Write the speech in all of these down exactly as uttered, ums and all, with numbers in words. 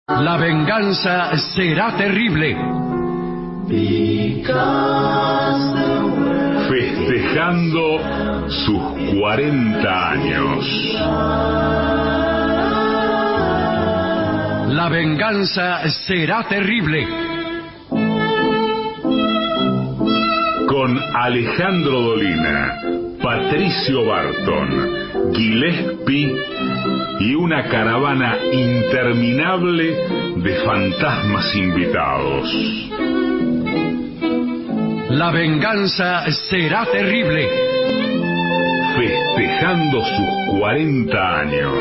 La venganza será terrible. Festejando sus cuarenta años. La venganza será terrible. Con Alejandro Dolina, Patricio Barton, Gillespie y una caravana interminable de fantasmas invitados. La venganza será terrible. Festejando sus cuarenta años.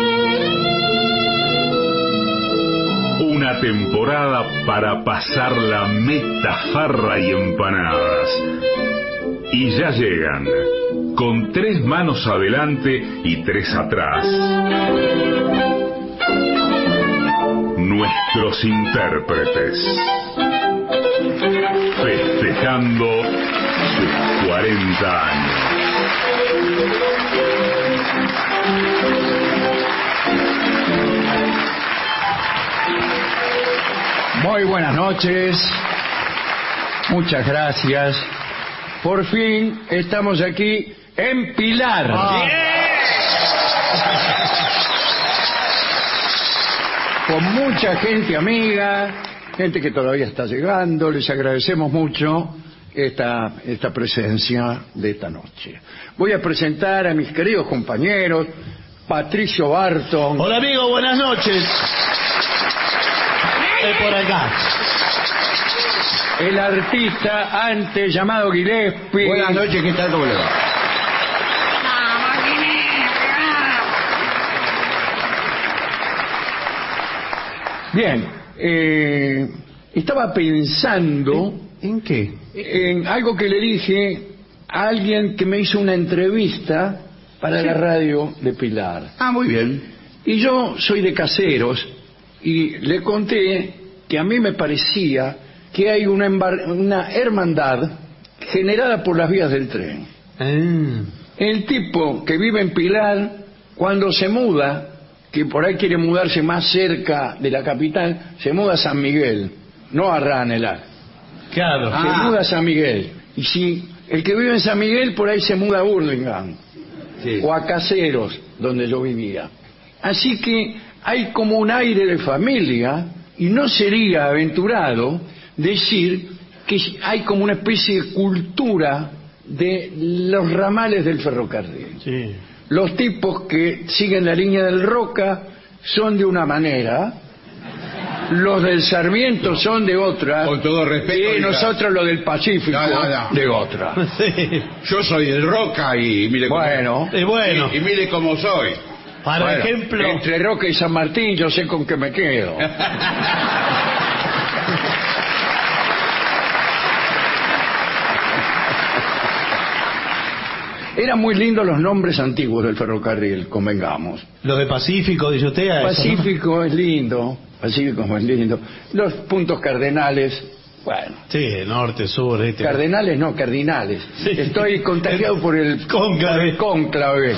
Una temporada para pasar la meta, farra y empanadas. Y ya llegan, con tres manos adelante y tres atrás, nuestros intérpretes, festejando sus cuarenta años. Muy buenas noches, muchas gracias. Por fin estamos aquí en Pilar. Oh. Con mucha gente amiga, gente que todavía está llegando. Les agradecemos mucho esta, esta presencia de esta noche. Voy a presentar a mis queridos compañeros, Patricio Barton. Hola amigo, buenas noches. Es por acá. El artista antes llamado Gillespie. Buenas noches, ¿qué tal? ¿Cómo le va? Bien, eh, estaba pensando... ¿En, ¿En qué? En algo que le dije a alguien que me hizo una entrevista para sí. la radio de Pilar. Ah, muy bien. Y yo soy de Caseros y le conté que a mí me parecía que hay una, una hermandad generada por las vías del tren. Ah. El tipo que vive en Pilar, cuando se muda, que por ahí quiere mudarse más cerca de la capital, se muda a San Miguel, no a Ranelagh. Claro. Se ah. muda a San Miguel. Y si el que vive en San Miguel, por ahí se muda a Burlingame. Sí. O a Caseros, donde yo vivía. Así que hay como un aire de familia, y no sería aventurado decir que hay como una especie de cultura de los ramales del ferrocarril. Sí. Los tipos que siguen la línea del Roca son de una manera, los del Sarmiento son de otra, con todo respeto, y nosotros los del Pacífico no, no, no. de otra. Sí. Yo soy del Roca y mire cómo, bueno, y, bueno. Y, y mire cómo soy. Para bueno, ejemplo, entre Roca y San Martín yo sé con qué me quedo. Eran muy lindos los nombres antiguos del ferrocarril, convengamos. Lo de Pacífico, dice usted. A Pacífico, ¿no? Es lindo, Pacífico es lindo. Los puntos cardenales, bueno. Sí, norte, sur, este. Cardenales no, cardinales. Sí. Estoy contagiado por el cónclave. Por el cónclave.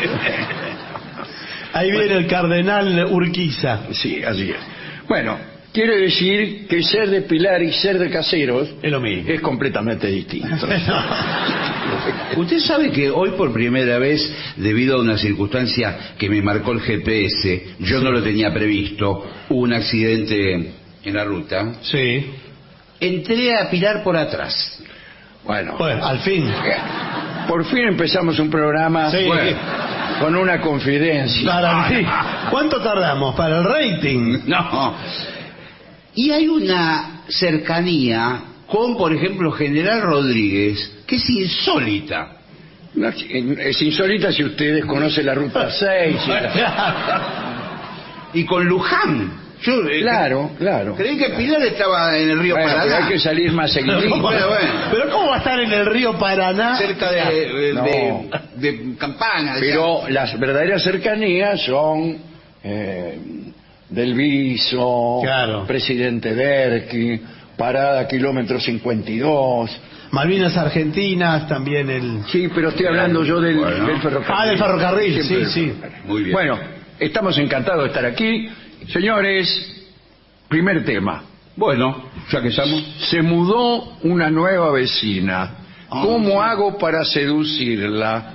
Ahí viene el cardenal Urquiza. Sí, así es. Bueno, quiere decir que ser de Pilar y ser de Caseros es lo mismo. Es completamente distinto. Usted sabe que hoy por primera vez, debido a una circunstancia que me marcó el G P S, yo sí. no lo tenía previsto, hubo un accidente en la ruta. Sí. Entré a Pilar por atrás. Bueno, bueno al fin. Por fin empezamos un programa sí. bueno, con una confidencia. Para mí. ¿Cuánto tardamos para el rating? No. Y hay una cercanía con, por ejemplo, General Rodríguez, que es insólita. No, es insólita si ustedes conocen la ruta seis. Y, la... y con Luján. Yo, claro, eh, claro. Creí que Pilar estaba en el río bueno, Paraná. Pero hay que salir más seguidito. bueno, bueno. Pero ¿cómo va a estar en el río Paraná? Cerca de, de, no. de, de Campana. Pero ya. Las verdaderas cercanías son eh, Del Viso, claro. Presidente Derqui, Parada kilómetro cincuenta y dos. Malvinas Argentinas, también el... Sí, pero estoy hablando yo del, bueno. del ferrocarril. Ah, del ferrocarril, Siempre sí, del sí. ferrocarril. Muy bien. Bueno, estamos encantados de estar aquí. Señores, Primer tema. Bueno, ya que estamos. Se mudó una nueva vecina. ¿Cómo hago para seducirla?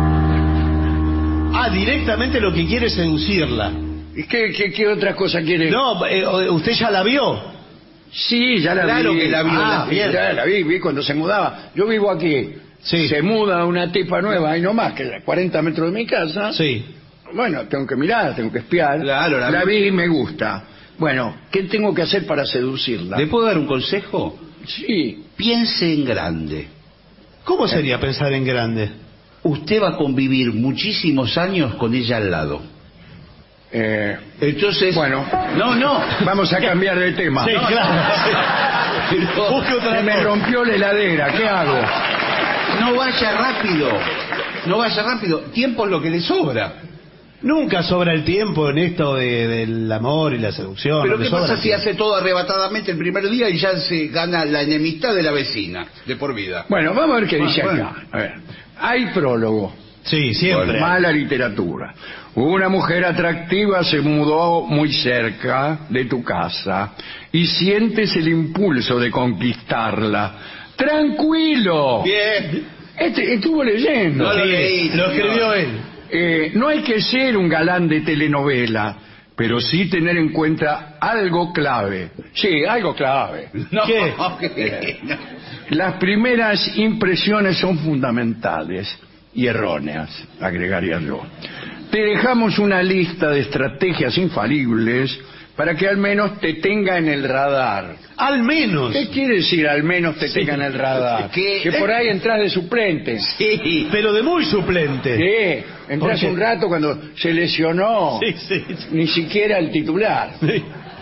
Ah, directamente lo que quiere es seducirla. ¿Y qué, qué, qué otra cosa quiere? No, eh, ¿usted ya la vio? Sí, ya la Claro vi. que la vio, Ah, la- bien. Ya la vi, vi cuando se mudaba. Yo vivo aquí. Sí. Se muda una tipa nueva, ahí nomás, que a cuarenta metros de mi casa. Sí. Bueno, tengo que mirar, tengo que espiar. Claro, la la vi. vi y me gusta. Bueno, ¿qué tengo que hacer para seducirla? ¿Le puedo dar un consejo? Sí. Piense en grande. ¿Cómo sería pensar en grande? Usted va a convivir muchísimos años con ella al lado. Eh, Entonces... bueno, No, no. vamos a cambiar de tema. Sí, claro. Pero Busque otra Se me cosa. rompió la heladera, ¿qué hago? no vaya rápido. No vaya rápido. Tiempo es lo que le sobra. Nunca sobra el tiempo en esto de- del amor y la seducción. Pero le ¿qué sobra pasa el si tiempo. hace todo arrebatadamente el primer día y ya se gana la enemistad de la vecina de por vida? Bueno, vamos a ver qué dice Bueno. acá. A ver, hay prólogo. Sí, siempre. Mala literatura. Una mujer atractiva se mudó muy cerca de tu casa y sientes el impulso de conquistarla. ¡Tranquilo! Bien. Este estuvo leyendo. No lo Sí, leí, lo señor. escribió él. Eh, no hay que ser un galán de telenovela, pero sí tener en cuenta algo clave. Sí, algo clave. No, ¿Qué? ¿qué? Las primeras impresiones son fundamentales y erróneas, agregaría yo. Te dejamos una lista de estrategias infalibles para que al menos te tenga en el radar. Al menos. ¿Qué quiere decir al menos te tenga en el radar? Que- Que por ahí entras de suplente. Sí. Pero de muy suplente. Sí, entras ¿Por qué? un rato cuando se lesionó, Sí, sí, sí. ni siquiera el titular. Sí.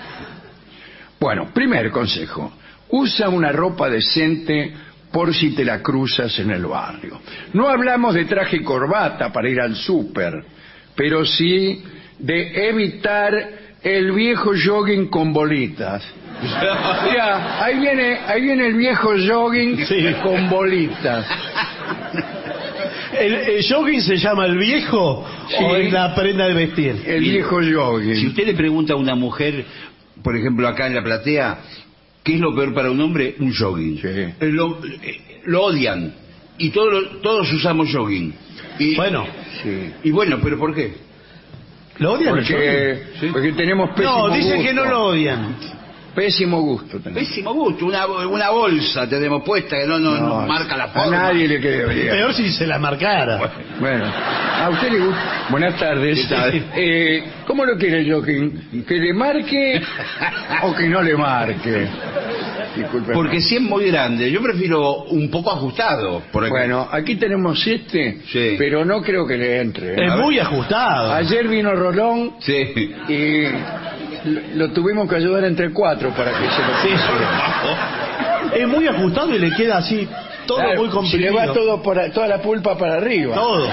Bueno, primer consejo. Usa una ropa decente por si te la cruzas en el barrio. No hablamos de traje y corbata para ir al súper, pero sí de evitar el viejo jogging con bolitas. Mira, ahí viene, ahí viene el viejo jogging Sí. con bolitas. ¿El, el jogging se llama el viejo Sí. o es la prenda de vestir? El viejo jogging. Si usted le pregunta a una mujer, por ejemplo acá en la platea, ¿qué es lo peor para un hombre? Un jogging. Sí. Eh, Lo, eh, lo odian. Y todos, lo- todos usamos jogging. Y, Bueno, Sí. y bueno, ¿pero por qué? ¿lo odian el Porque, jogging? porque tenemos pésimo No, dicen que gusto. no lo odian. Pésimo gusto tenemos. Pésimo gusto. Una, una bolsa tenemos puesta que no nos No, marca la a forma. nadie le queda bien. Peor si se la marcara. Bueno, a usted le gusta. Buenas tardes. ¿Qué tal? Eh, ¿Cómo lo quiere el jogging? ¿Que le marque o que no le marque? Disculpe. Porque si es muy grande, yo prefiero un poco ajustado. Por ejemplo. Bueno, aquí tenemos este, Sí. pero no creo que le entre. ¿eh? Es muy ajustado. Ayer vino Rolón Sí. y lo, lo tuvimos que ayudar entre cuatro para que se lo Sí, pusiera. Es muy ajustado y le queda así todo Claro, muy si comprimido. le va todo por, toda la pulpa para arriba. Todo.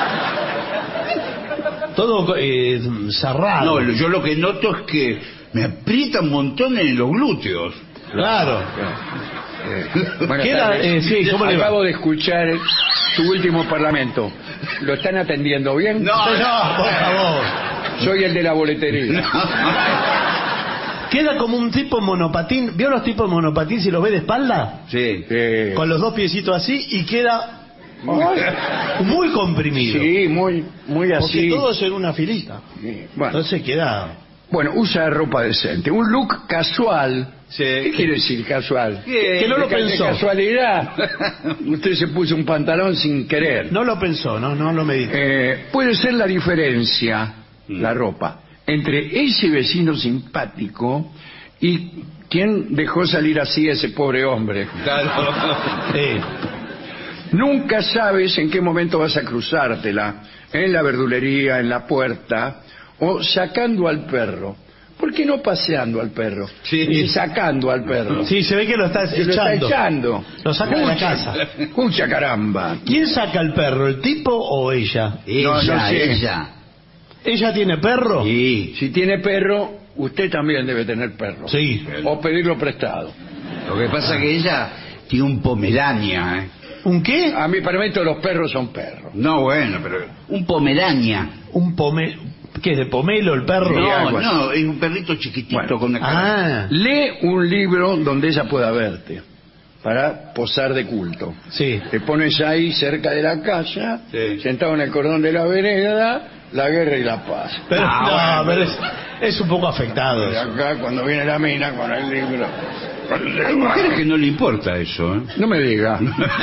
Todo eh, cerrado. No, lo- yo lo que noto es que me aprieta un montón en los glúteos. Claro. Eh, buenas Queda, tardes. eh, sí, ¿cómo le va? Acabo de escuchar su último parlamento. ¿Lo están atendiendo bien? No, No, por favor. Soy el de la boletería. Queda como un tipo monopatín. ¿Vio los tipos monopatín si los ve de espalda? Sí. Eh, Con los dos piecitos así y queda muy comprimido. sí, muy, muy Porque así. todos en una filita. Sí, Bueno, Entonces queda... bueno, usa ropa decente. Un look casual. Sí. ¿Qué quiere decir casual? ¿Qué? Que no lo De ca- de pensó. casualidad. Usted se puso un pantalón sin querer. No lo pensó, no, no lo meditó. Eh, puede ser la diferencia, Mm. la ropa, entre ese vecino simpático y quien dejó salir así a ese pobre hombre. Claro. Eh, Nunca sabes en qué momento vas a cruzártela, en la verdulería, en la puerta, o sacando al perro. ¿Por qué no paseando al perro? Sí. Y sacando al perro. sí, se ve que lo está Se lo está echando. echando. Lo saca de la Escucha, casa. Escucha, caramba. ¿Quién saca al perro, el tipo o ella? Ella, No, no sé. ella. ¿Ella tiene perro? Sí. Si tiene perro, usted también debe tener perro. Sí. O pedirlo prestado. Lo que pasa es que ella tiene un pomerania, ¿eh? ¿Un qué? A mí para mí todos los perros son perros. No, bueno, pero un pomerania. Un pome... ¿Qué es de pomelo el perro? Sí, No, algo así. no, es un perrito chiquitito Bueno. con una cara. Ah, Lee un libro donde ella pueda verte, para posar de culto. sí. Te pones ahí cerca de la casa, Sí. sentado en el cordón de la vereda, La Guerra y la Paz. Pero, Ah, no, pero es, es un poco afectado Y eso. acá, cuando viene la mina con el libro... Hay mujeres que no le importa eso, ¿eh? No me diga.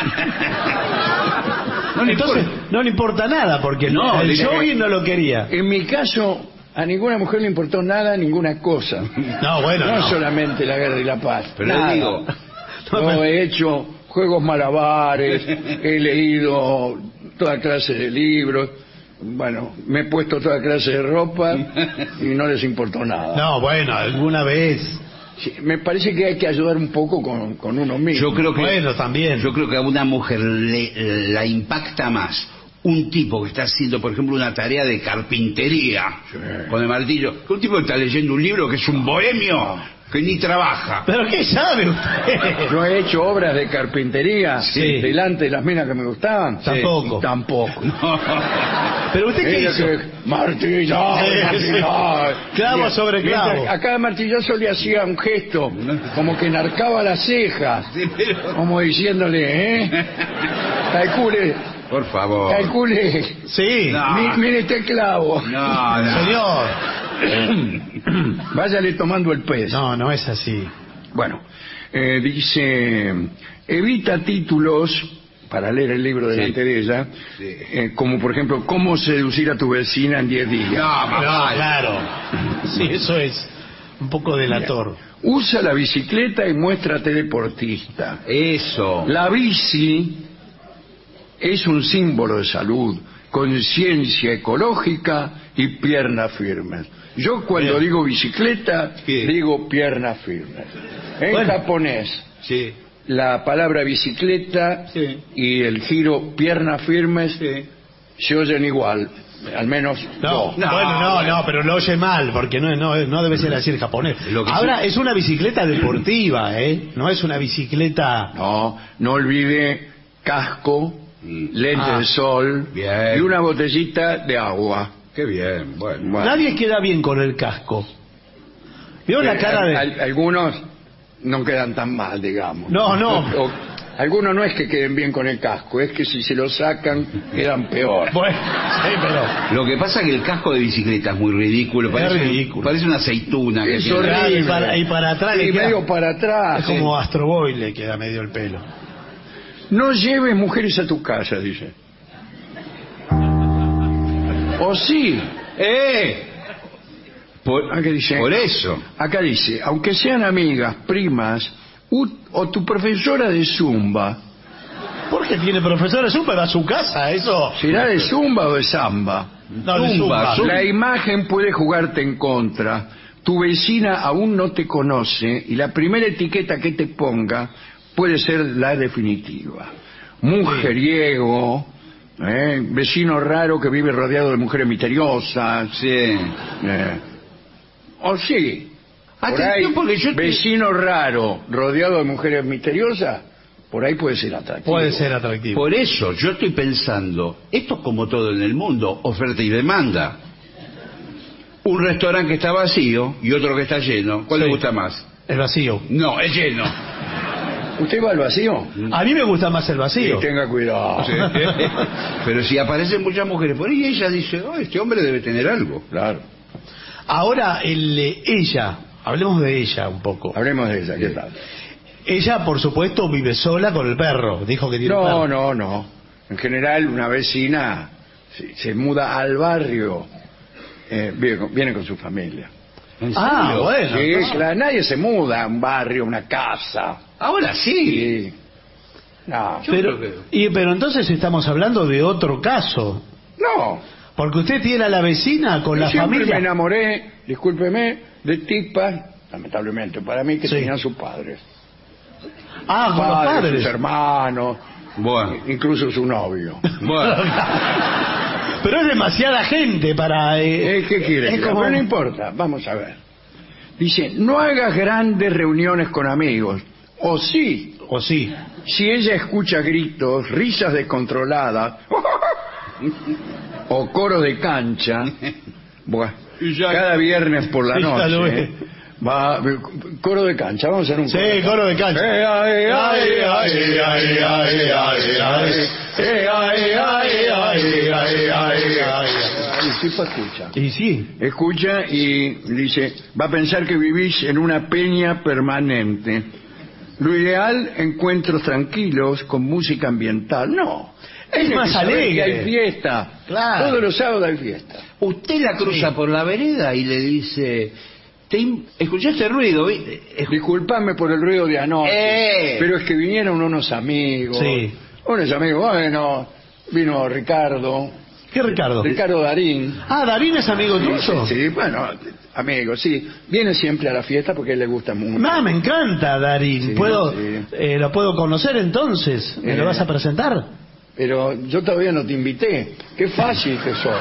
No le Entonces, importa. no le importa nada, porque No, el le- jogging no lo quería. En mi caso, a ninguna mujer le importó nada, ninguna cosa. No, bueno, No, no. solamente La Guerra y la Paz. Pero nada. digo, No, Yo pero- he hecho juegos malabares, he leído toda clase de libros, bueno, me he puesto toda clase de ropa y no les importó nada. No, bueno, alguna vez. Sí, me parece que hay que ayudar un poco con, con uno mismo. yo creo que Bueno, también. yo creo que a una mujer le, la impacta más un tipo que está haciendo, por ejemplo, una tarea de carpintería Sí. con el martillo, que un tipo que está leyendo un libro que es un bohemio que ni trabaja. ¿Pero qué sabe usted? Yo he hecho obras de carpintería Sí. delante de las minas que me gustaban. Tampoco. Tampoco. Pero usted qué Ella hizo. que martillar, Sí, martillar. sí. Clavo Bien. sobre clavo. Mientras a cada martillazo le hacía un gesto, como que enarcaba las cejas, Sí, pero- como diciéndole, ¿eh? Calcule, Por favor. calcule. Sí. No. Mi- mire este clavo. No, no. Señor. Váyale tomando el pez. No, no es así. Bueno, eh, dice, evita títulos para leer el libro delante Sí. de ella, Sí. eh, como por ejemplo, cómo seducir a tu vecina en diez días. No, más No, vale. claro. Sí, eso es un poco delator. Usa la bicicleta y muéstrate deportista. Eso. La bici es un símbolo de salud, conciencia ecológica y piernas firmes. Yo cuando Bien. digo bicicleta, Sí. digo piernas firmes. En Bueno. japonés, Sí. la palabra bicicleta Sí. y el giro piernas firmes Sí. se oyen igual, al menos No, dos. No, bueno, no, bueno. no, pero lo oye mal, porque no, no, no debe ser así el japonés. Lo que Ahora, sí- es una bicicleta deportiva, ¿eh? No es una bicicleta... No, no olvide casco, Mm. lentes Ah. de sol Bien. y una botellita de agua. Qué bien, bueno. Bueno. Nadie queda bien con el casco. ¿Vio la Eh, cara de...? al- algunos no quedan tan mal, digamos. No, no. O- o- algunos no es que queden bien con el casco, es que si se lo sacan quedan peor. Bueno, sí, pero... Lo que pasa es que el casco de bicicleta es muy ridículo. Parece, ridículo. parece una aceituna. Que Es tiene. horrible. Claro, y para- y para atrás Y le queda- medio para atrás. Es como Astro Boy le queda medio el pelo. No lleves mujeres a tu casa, dice. O sí. ¡Eh! Por, Acá dice, por eso. acá dice, aunque sean amigas, primas, u- o tu profesora de zumba, Porque tiene profesores súper a su casa, eso... ¿será de zumba o de samba? No, de Zumba, zumba. zumba. La imagen puede jugarte en contra. Tu vecina aún no te conoce y la primera etiqueta que te ponga puede ser la definitiva. Mujeriego, ¿eh? Vecino raro que vive rodeado de mujeres misteriosas. Sí. eh. O sí. Por Atención, ahí, porque yo te- vecino raro rodeado de mujeres misteriosas, por ahí puede ser atractivo. Puede ser atractivo. Por eso yo estoy pensando, esto es como todo en el mundo, oferta y demanda. Un restaurante que está vacío y otro que está lleno. ¿Cuál Sí. le gusta más? El vacío. No, el lleno. ¿Usted va al vacío? A mí me gusta más el Sí, vacío. tenga cuidado. Sí. Pero si aparecen muchas mujeres por ahí, ella dice, oh, este hombre debe tener algo. Claro. Ahora, el, eh, ella, hablemos de ella un poco. Hablemos de ella, ¿qué tal? Ella, por supuesto, vive sola con el perro. Dijo que tiene un No, perro. no, no. En general, una vecina se, se muda al barrio, eh, viene, con, viene con su familia. ¿En Ah, serio? bueno. Sí, entonces- claro, nadie se muda a un barrio, a una casa. Ahora sí. Sí. No, Yo Pero, creo y, pero entonces estamos hablando de otro caso. no. Porque usted tiene a la vecina con Yo la siempre familia. me enamoré, discúlpeme, de tipas, lamentablemente para mí, que Sí. tenían sus padres. Ah, con los Padres, padres. sus hermanos, Bueno, incluso su novio. bueno. Pero es demasiada gente para... eh, Eh, ¿Qué quiere? es como- Pero no importa, vamos a ver. Dice, no hagas grandes reuniones con amigos. O sí, O sí. si ella escucha gritos, risas descontroladas o coro de cancha, Buah, Y ya- cada viernes por la Sí, ya lo noche ve. ¿eh? va coro de cancha. Vamos a hacer un Sí, coro. coro de cancha. Eh, ay, ay, ay, ay, ay, ay, ay, ay. Eh, ay, ay, ay, ay, ay, ay. El tipo escucha. Y sí. Escucha y dice, va a pensar que vivís en una peña permanente. Lo ideal, encuentros tranquilos con música ambiental. No. Es Tiene más que saber alegre. que hay fiesta. Claro. Todos los sábados hay fiesta. Usted la cruza Sí. por la vereda y le dice, ¿te im- ¿escuchaste ruido? vi- Escu- Disculpame por el ruido de anoche, Eh. pero es que vinieron unos amigos. Sí. Unos amigos, bueno, vino Ricardo, ¿Qué Ricardo? Ricardo Darín. Ah, Darín es amigo tuyo. Sí, sí, bueno, amigo, sí. Viene siempre a la fiesta porque a él le gusta mucho. Ah, me encanta Darín. Sí, ¿Puedo, sí. eh, ¿Lo puedo conocer entonces? ¿Me Eh. lo vas a presentar? Pero yo todavía no te invité. Qué fácil que sos.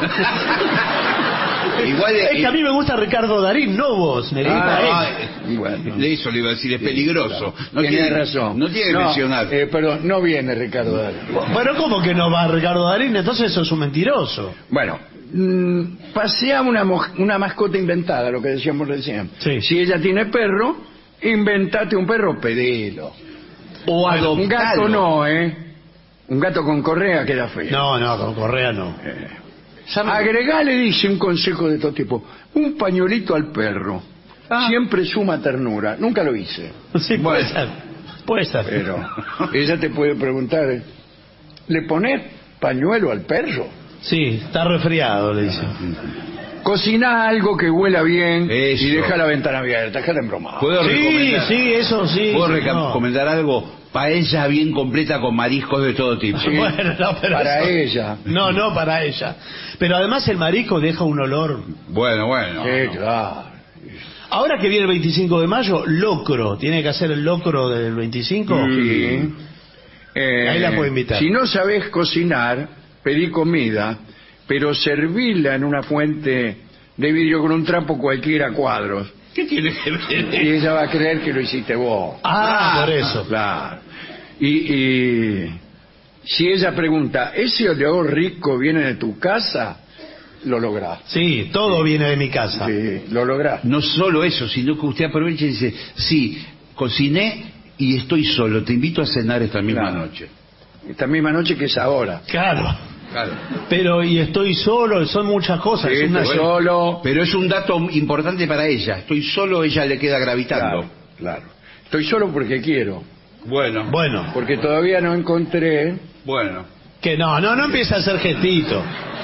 Igual Es que a mí me gusta Ricardo Darín, no vos. Me gusta Ah, él. y bueno. de eso le iba a decir, es peligroso. No Tenés tiene razón. No tiene que mencionar. eh, perdón, no viene Ricardo Darín. Bueno, ¿cómo que no va Ricardo Darín? Entonces eso es un mentiroso. Bueno, mm, pasea una, mo- una mascota inventada, lo que decíamos recién. Sí. Si ella tiene perro, inventate un perro, pedilo. O Un adoptalo. gato no, ¿eh? Un gato con correa queda feo. No, no, con Correa no. Agregale, dice, un consejo de todo tipo. Un pañuelito al perro. Ah. Siempre suma ternura. Nunca lo hice. Sí, puede ser. Puede ser. Pero ella te puede preguntar, ¿le pones pañuelo al perro? Sí, está resfriado, le dice. Cocina algo que huela bien Eso. y deja la ventana abierta. Déjate embromar. ¿Puedo Sí, recomendar, sí, eso sí. ¿puedo sí, reca- no. recomendar algo? Paella bien completa con mariscos de todo tipo. Sí, Bueno, no, pero para eso- ella. No, no para ella. Pero además el marisco deja un olor. Bueno, bueno. Sí, claro. Ahora que viene el veinticinco de mayo, locro. Tiene que hacer el locro del veinticinco. Sí. Eh, Ahí la puedo invitar. Si no sabes cocinar, pedí comida, pero servirla en una fuente de vidrio con un trapo cualquiera a cuadros. ¿Qué tiene que ver? Y ella va a creer que lo hiciste vos. Ah, por eso. Claro. Y, y si ella pregunta, ¿ese olor rico viene de tu casa? Lo lográs. Sí, todo viene de mi casa. Sí, lo lográs. No solo eso, sino que usted aprovecha y dice, sí, cociné y estoy solo, te invito a cenar esta misma Claro. noche. Esta misma noche que es ahora. Claro. Claro. Pero, y estoy solo, son muchas cosas. Sí, es una- estoy solo. Pero es un dato importante para ella. Estoy solo, ella le queda gravitando. Claro, claro. Estoy solo porque quiero. Bueno, Bueno, Porque todavía no encontré. bueno. que no, no, no empieza a hacer gestito.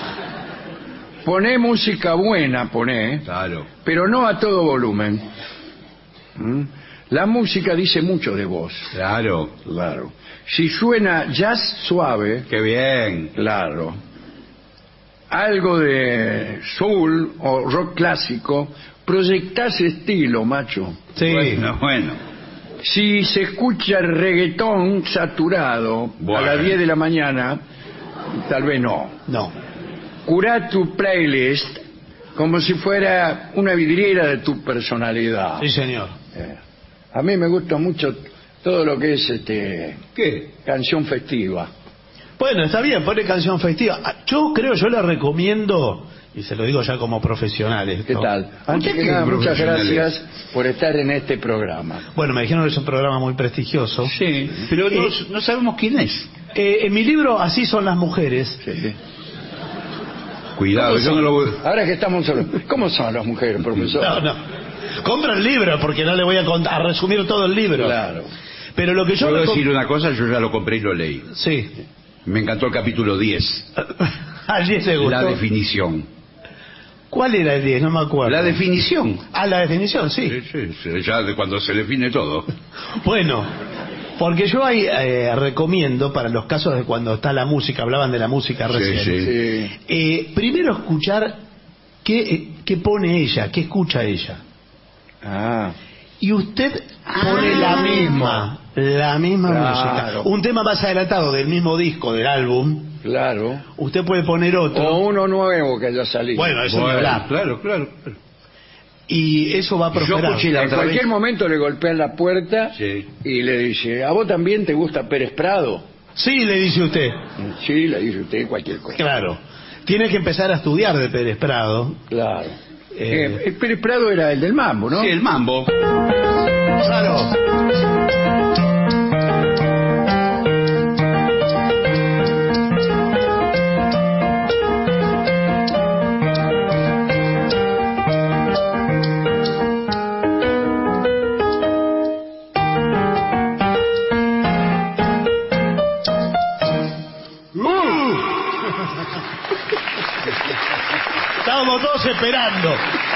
Poné música buena, poné, Claro. pero no a todo volumen. ¿Mm? La música dice mucho de vos. Claro. Claro. Si suena jazz suave, Qué bien. claro. Algo de soul o rock clásico, proyectás estilo, macho. Sí. Bueno, bueno. Si se escucha reggaetón saturado Bueno. a las diez de la mañana, tal vez no. No. Curá tu playlist como si fuera una vidriera de tu personalidad. Sí, señor. Eh, A mí me gusta mucho todo lo que es este ¿Qué? canción festiva. Bueno, está bien, pone canción festiva. Ah, Yo creo, yo le recomiendo, y se lo digo ya como profesionales. ¿Qué ¿no? tal? Antes qué que nada, muchas profesionales? gracias por estar en este programa. Bueno, me dijeron que es un programa muy prestigioso. Sí, pero no, Eh, no sabemos quién es. Eh, en mi libro, Así son las mujeres. Sí. Cuidado, yo no lo voy... Ahora que estamos solos, ¿cómo son las mujeres, profesor? No, no. Compra el libro, porque no le voy a, cont- a resumir todo el libro. Claro. Pero lo que yo... ¿Puedo recom- decir una cosa? Yo ya lo compré y lo leí. Sí. Me encantó el capítulo diez. Allí se gustó. La definición. ¿Cuál era el diez? No me acuerdo. La definición. Ah, la definición, sí. Sí, sí, sí, ya de cuando se define todo. Bueno, porque yo ahí eh, recomiendo para los casos de cuando está la música, hablaban de la música Sí, recién. sí. Sí. Eh, primero escuchar qué, eh, qué pone ella, qué escucha ella. Ah, Y usted pone la misma, la misma Claro. música. Un tema más adelantado del mismo disco, del álbum, claro. usted puede poner otro. O uno nuevo que haya salido. Bueno, eso Bueno, ni hablar. claro, claro, claro. Y eso va a prosperar. escuché la En otra cualquier vez. momento le golpean la puerta Sí. y le dice, ¿a vos también te gusta Pérez Prado? Sí, le dice usted. Sí, le dice usted cualquier cosa. Claro. tiene que empezar a estudiar de Pérez Prado. Claro. Eh, Eh, el Pérez Prado era el del mambo, ¿no? Sí, el mambo. Claro. Estábamos todos esperando.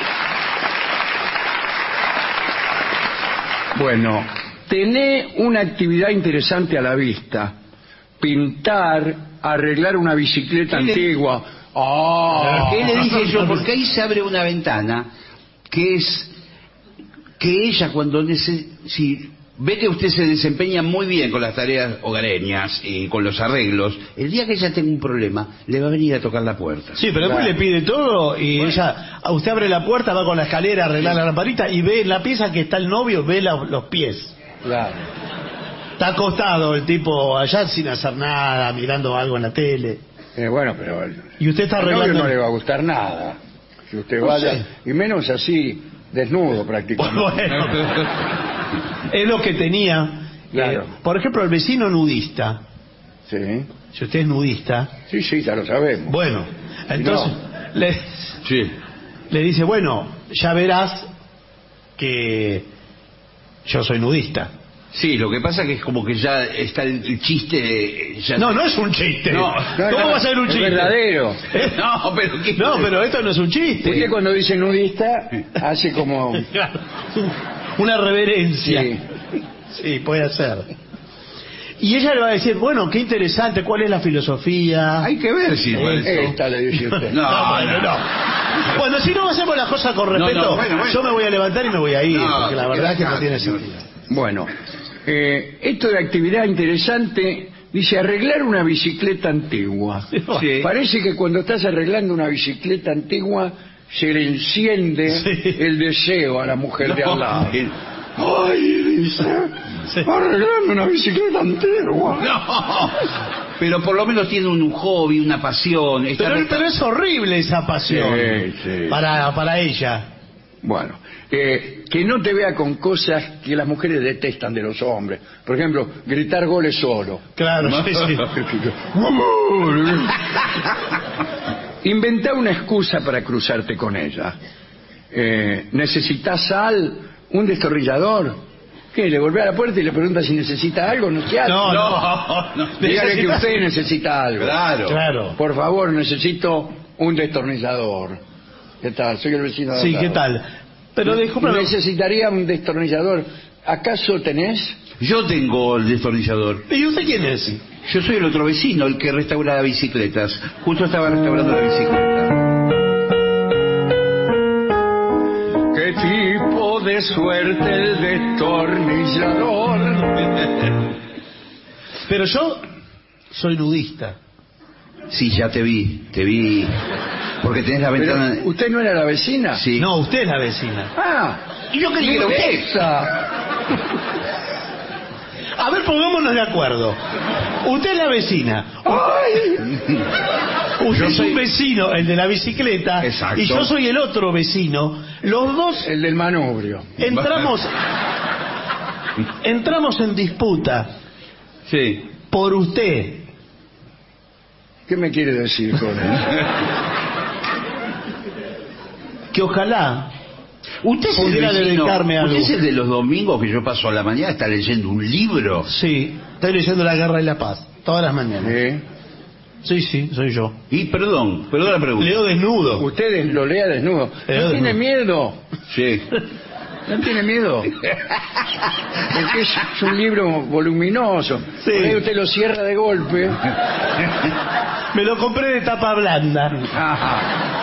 Bueno, tener una actividad interesante a la vista. Pintar, arreglar una bicicleta ¿Qué le- antigua. Ah. ¿Qué le dije yo? Porque ahí se abre una ventana que es que ella cuando nece- si ve que usted se desempeña muy bien con las tareas hogareñas y con los arreglos, el día que ella tenga un problema, le va a venir a tocar la puerta. Sí, pero después Claro. le pide todo y ella, a usted abre la puerta, va con la escalera a arreglar la lamparita y ve en la pieza que está el novio, ve la- los pies. Claro. Está acostado el tipo allá sin hacer nada, mirando algo en la tele. Eh, bueno, pero el, Y usted está al novio arreglando... no le va a gustar nada. Si usted No vaya, sé. y menos así, desnudo prácticamente. Bueno, es lo que tenía. Claro. Eh, por ejemplo, el vecino nudista. Sí, Si usted es nudista, sí, sí, ya lo sabemos. bueno, entonces le, Sí. le dice, bueno, ya verás que yo soy nudista. Sí, lo que pasa que es como que ya está el, el chiste... ya- No, no es un chiste. No. No, ¿Cómo no, va a ser un es chiste? verdadero. No, pero ¿qué? No, pero esto no es un chiste. Usted cuando dice nudista, hace como... Claro. Una reverencia. Sí. Sí, puede ser. Y ella le va a decir, bueno, qué interesante, ¿cuál es la filosofía? Hay que ver si... Esta le dice usted. No, No, bueno, no. Bueno, si no hacemos las cosas con No, no, respeto, bueno, bueno. yo me voy a levantar y me voy a ir, No, porque la se verdad queda es que no acá, tiene señor. sentido. Bueno, eh, esto de actividad interesante, dice arreglar una bicicleta antigua. Sí. Parece que cuando estás arreglando una bicicleta antigua, se le enciende Sí. el deseo a la mujer de al lado. el- Ay, dice, Sí. arreglando una bicicleta antigua. No, pero por lo menos tiene un hobby, una pasión. Está Pero, resta- pero es horrible esa pasión Sí, sí. Para, para ella. Bueno, eh, que no te vea con cosas que las mujeres detestan de los hombres. Por ejemplo, gritar goles solo. Claro, sí, sí. Inventa una excusa para cruzarte con ella. Eh, ¿Necesitas sal? ¿Un destornillador? ¿Qué? Le golpea a la puerta y le pregunta si necesita algo. No, ¿qué hace? No, No, no. Dígale que Necesitas- usted necesita algo. Claro. Claro. Por favor, necesito un destornillador. ¿Qué tal? Soy el vecino de Sí, al lado. ¿qué tal? Pero discúlpame. Necesitaría un destornillador. ¿Acaso tenés? Yo tengo el destornillador. ¿Y usted quién es? Yo soy el otro vecino, el que restaura bicicletas. Justo estaba restaurando la bicicleta. ¿Qué tipo de suerte el destornillador? Pero yo soy nudista. Sí, ya te vi, te vi. Porque tenés la Pero, ventana... ¿usted no era la vecina? Sí. No, usted es la vecina. Ah, Y yo creí que era usted. esa. A ver, pongámonos de acuerdo. Usted es la vecina. ¡Ay! Usted Yo es soy- un vecino, el de la bicicleta. Exacto. Y yo soy el otro vecino. Los dos El del manubrio. entramos, entramos en disputa Sí. por usted. ¿Qué me quiere decir con eso? Que ojalá Usted es el pudiera vecino- dedicarme a algo. ¿Usted es el de los domingos que yo paso a la mañana, está leyendo un libro? Sí, estoy leyendo La Guerra y la Paz todas las mañanas. ¿Eh? Sí, sí, soy yo. Y perdón, perdón la pregunta. Leo desnudo. Usted lo lea desnudo. Leo ¿No tiene desnudo. miedo? Sí. ¿No tiene miedo? Porque es, es un libro voluminoso. Sí. Por ahí usted lo cierra de golpe. Me lo compré de tapa blanda. Ajá.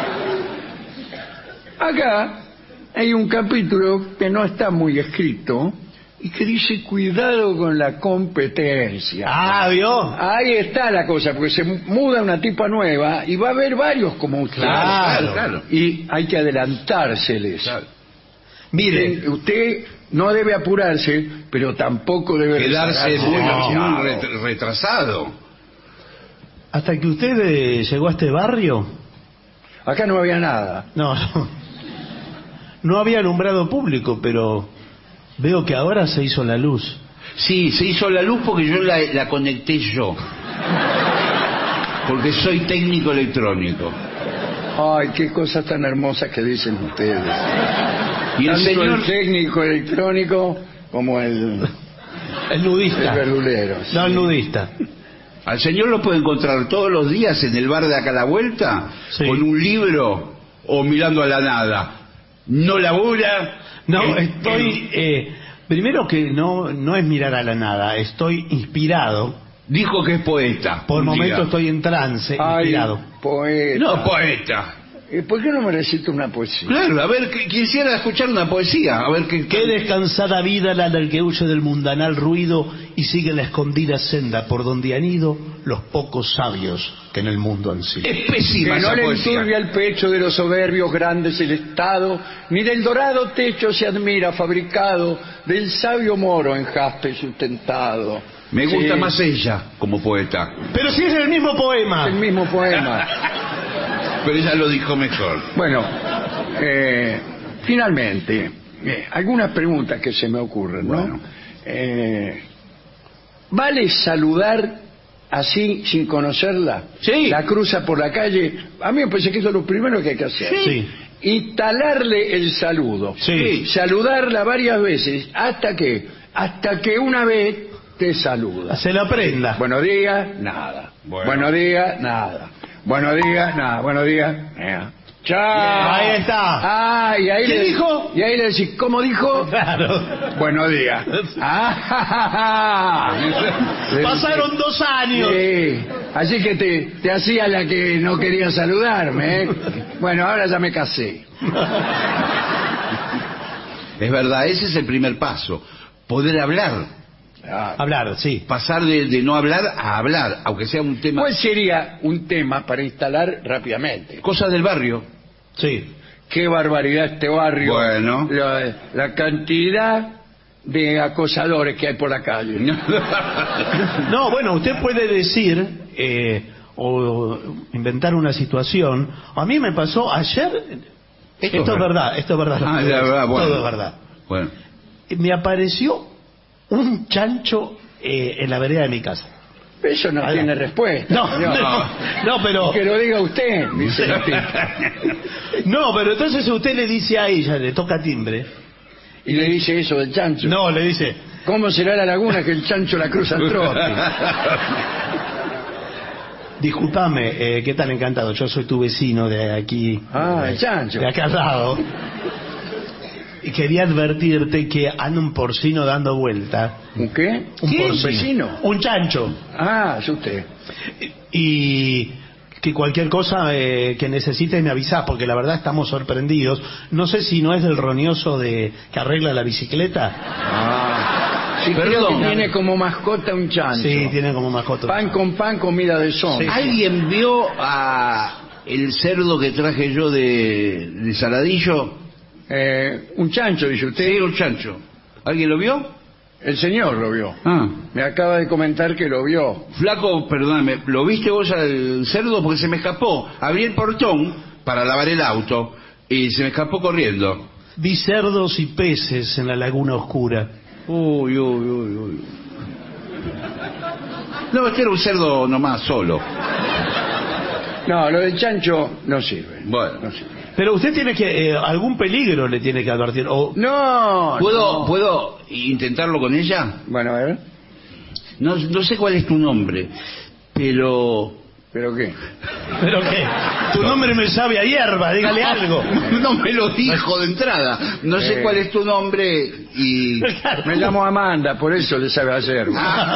Acá hay un capítulo que no está muy escrito y que dice cuidado con la competencia. Ah, ¿vio? Ahí está la cosa, porque se muda una tipa nueva y va a haber varios como usted. Claro, claro. Y hay que adelantárseles. Mire, Usted, usted no debe apurarse, pero tampoco debe Quedarse rezarse muy, demasiado. muy ret- retrasado. Hasta que usted eh, llegó a este barrio, Acá no había nada. no, no, no había alumbrado público, pero veo que ahora se hizo la luz. Sí, se hizo la luz porque yo la, la conecté yo. Porque soy técnico electrónico. Ay, qué cosas tan hermosas que dicen ustedes. Y el Tanto señor... el técnico electrónico como el, El el nudista. verdulero. No, el nudista. Al señor lo puede encontrar todos los días en el bar de acá a la vuelta, Sí. con un libro o mirando a la nada. No labura. No, Eh, estoy... eh, primero que no, no es mirar a la nada, estoy inspirado. Dijo que es poeta. Por un momentos día. estoy en trance, Ay, inspirado. poeta. No, poeta. ¿Y por qué no me recita una poesía? Claro, a ver, que- quisiera escuchar una poesía. A ver qué... Qué descansada vida la del que huye del mundanal ruido y sigue la escondida senda por donde han ido los pocos sabios que en el mundo han sido. Es pésima Que no esa le poesía. enturbia el pecho de los soberbios grandes el Estado, ni del dorado techo se admira fabricado, del sabio moro en jaspe sustentado. Me gusta Sí, más ella como poeta. Pero si es el mismo poema. el mismo poema. Pero ella lo dijo mejor. Bueno, eh, finalmente, eh, algunas preguntas que se me ocurren, ¿no? Bueno. Eh, ¿Vale saludar así, sin conocerla? Sí. La cruza por la calle. A mí me parece que eso es lo primero que hay que hacer. Sí. Instalarle el saludo. Sí. Saludarla varias veces. ¿Hasta que Hasta que una vez te saluda. Se la prenda. Buenos días, nada. Bueno. Buenos días, nada. Buenos días, nada. Buenos días, nada. ¡Chao! Ahí está. Ah, y ahí ¿Qué le dijo? Y ahí le decís, ¿cómo dijo? Claro. Buenos días. Ah, ja, ja, ja. Le Pasaron dos años. Sí, así que te, te hacía la que no quería saludarme, ¿eh? Bueno, ahora ya me casé. Es verdad, ese es el primer paso. Poder hablar. Ah, Hablar, sí. Pasar de, de no hablar a hablar, aunque sea un tema... ¿Cuál sería un tema para instalar rápidamente? Cosas del barrio. Sí. Qué barbaridad este barrio. Bueno. La, la cantidad de acosadores que hay por la calle. No, bueno, usted puede decir eh, o inventar una situación. A mí me pasó ayer. Esto, es es verdad, esto es verdad. Ah, la verdad, bueno. Todo es verdad. Bueno. Me apareció un chancho eh, en la vereda de mi casa. Eso no Ahí va. tiene respuesta. No, señor. no, no, pero Que lo diga usted, dice la tipa. no, pero entonces usted le dice a ella, le toca timbre. Y le dice eso del chancho. No, le dice, ¿Cómo será la laguna que el chancho la cruza al trote? discúlpame, eh, qué tal encantado, yo soy tu vecino de aquí. Ah, de, el chancho. de acá al lado. Y quería advertirte que anda un porcino dando vuelta. ¿Un qué? Un ¿Qué? ¿Un porcino. vecino? Un chancho. Ah, es usted. Y que cualquier cosa eh, que necesites me avisás, porque la verdad estamos sorprendidos. No sé si no es del roñoso de que arregla la bicicleta. Ah. Sí, creo Perdón. que tiene como mascota un chancho. Sí, tiene como mascota. Pan con pan, comida de son. Sí. ¿Alguien vio a el cerdo que traje yo de, de Saladillo? Eh, un chancho, dice usted. Sí, un chancho. ¿Alguien lo vio? El señor lo vio. Ah. Me acaba de comentar que lo vio. Flaco, perdóname, ¿lo viste vos al cerdo? Porque se me escapó. Abrí el portón para lavar el auto y se me escapó corriendo. Vi cerdos y peces en la laguna oscura. Uy, uy, uy, uy. No, este era un cerdo nomás, solo. No, lo del chancho no sirve. Bueno. No sirve. Pero usted tiene que, eh, algún peligro le tiene que advertir. O, No. ¿Puedo, no. ¿Puedo intentarlo con ella? Bueno, a ver. No, no sé cuál es tu nombre, pero... ¿Pero qué? ¿Pero qué? Tu nombre me sabe a hierba, dígale algo. No me lo dijo de entrada. No sé Eh. cuál es tu nombre y... Me llamo Amanda, por eso le sabe hacer.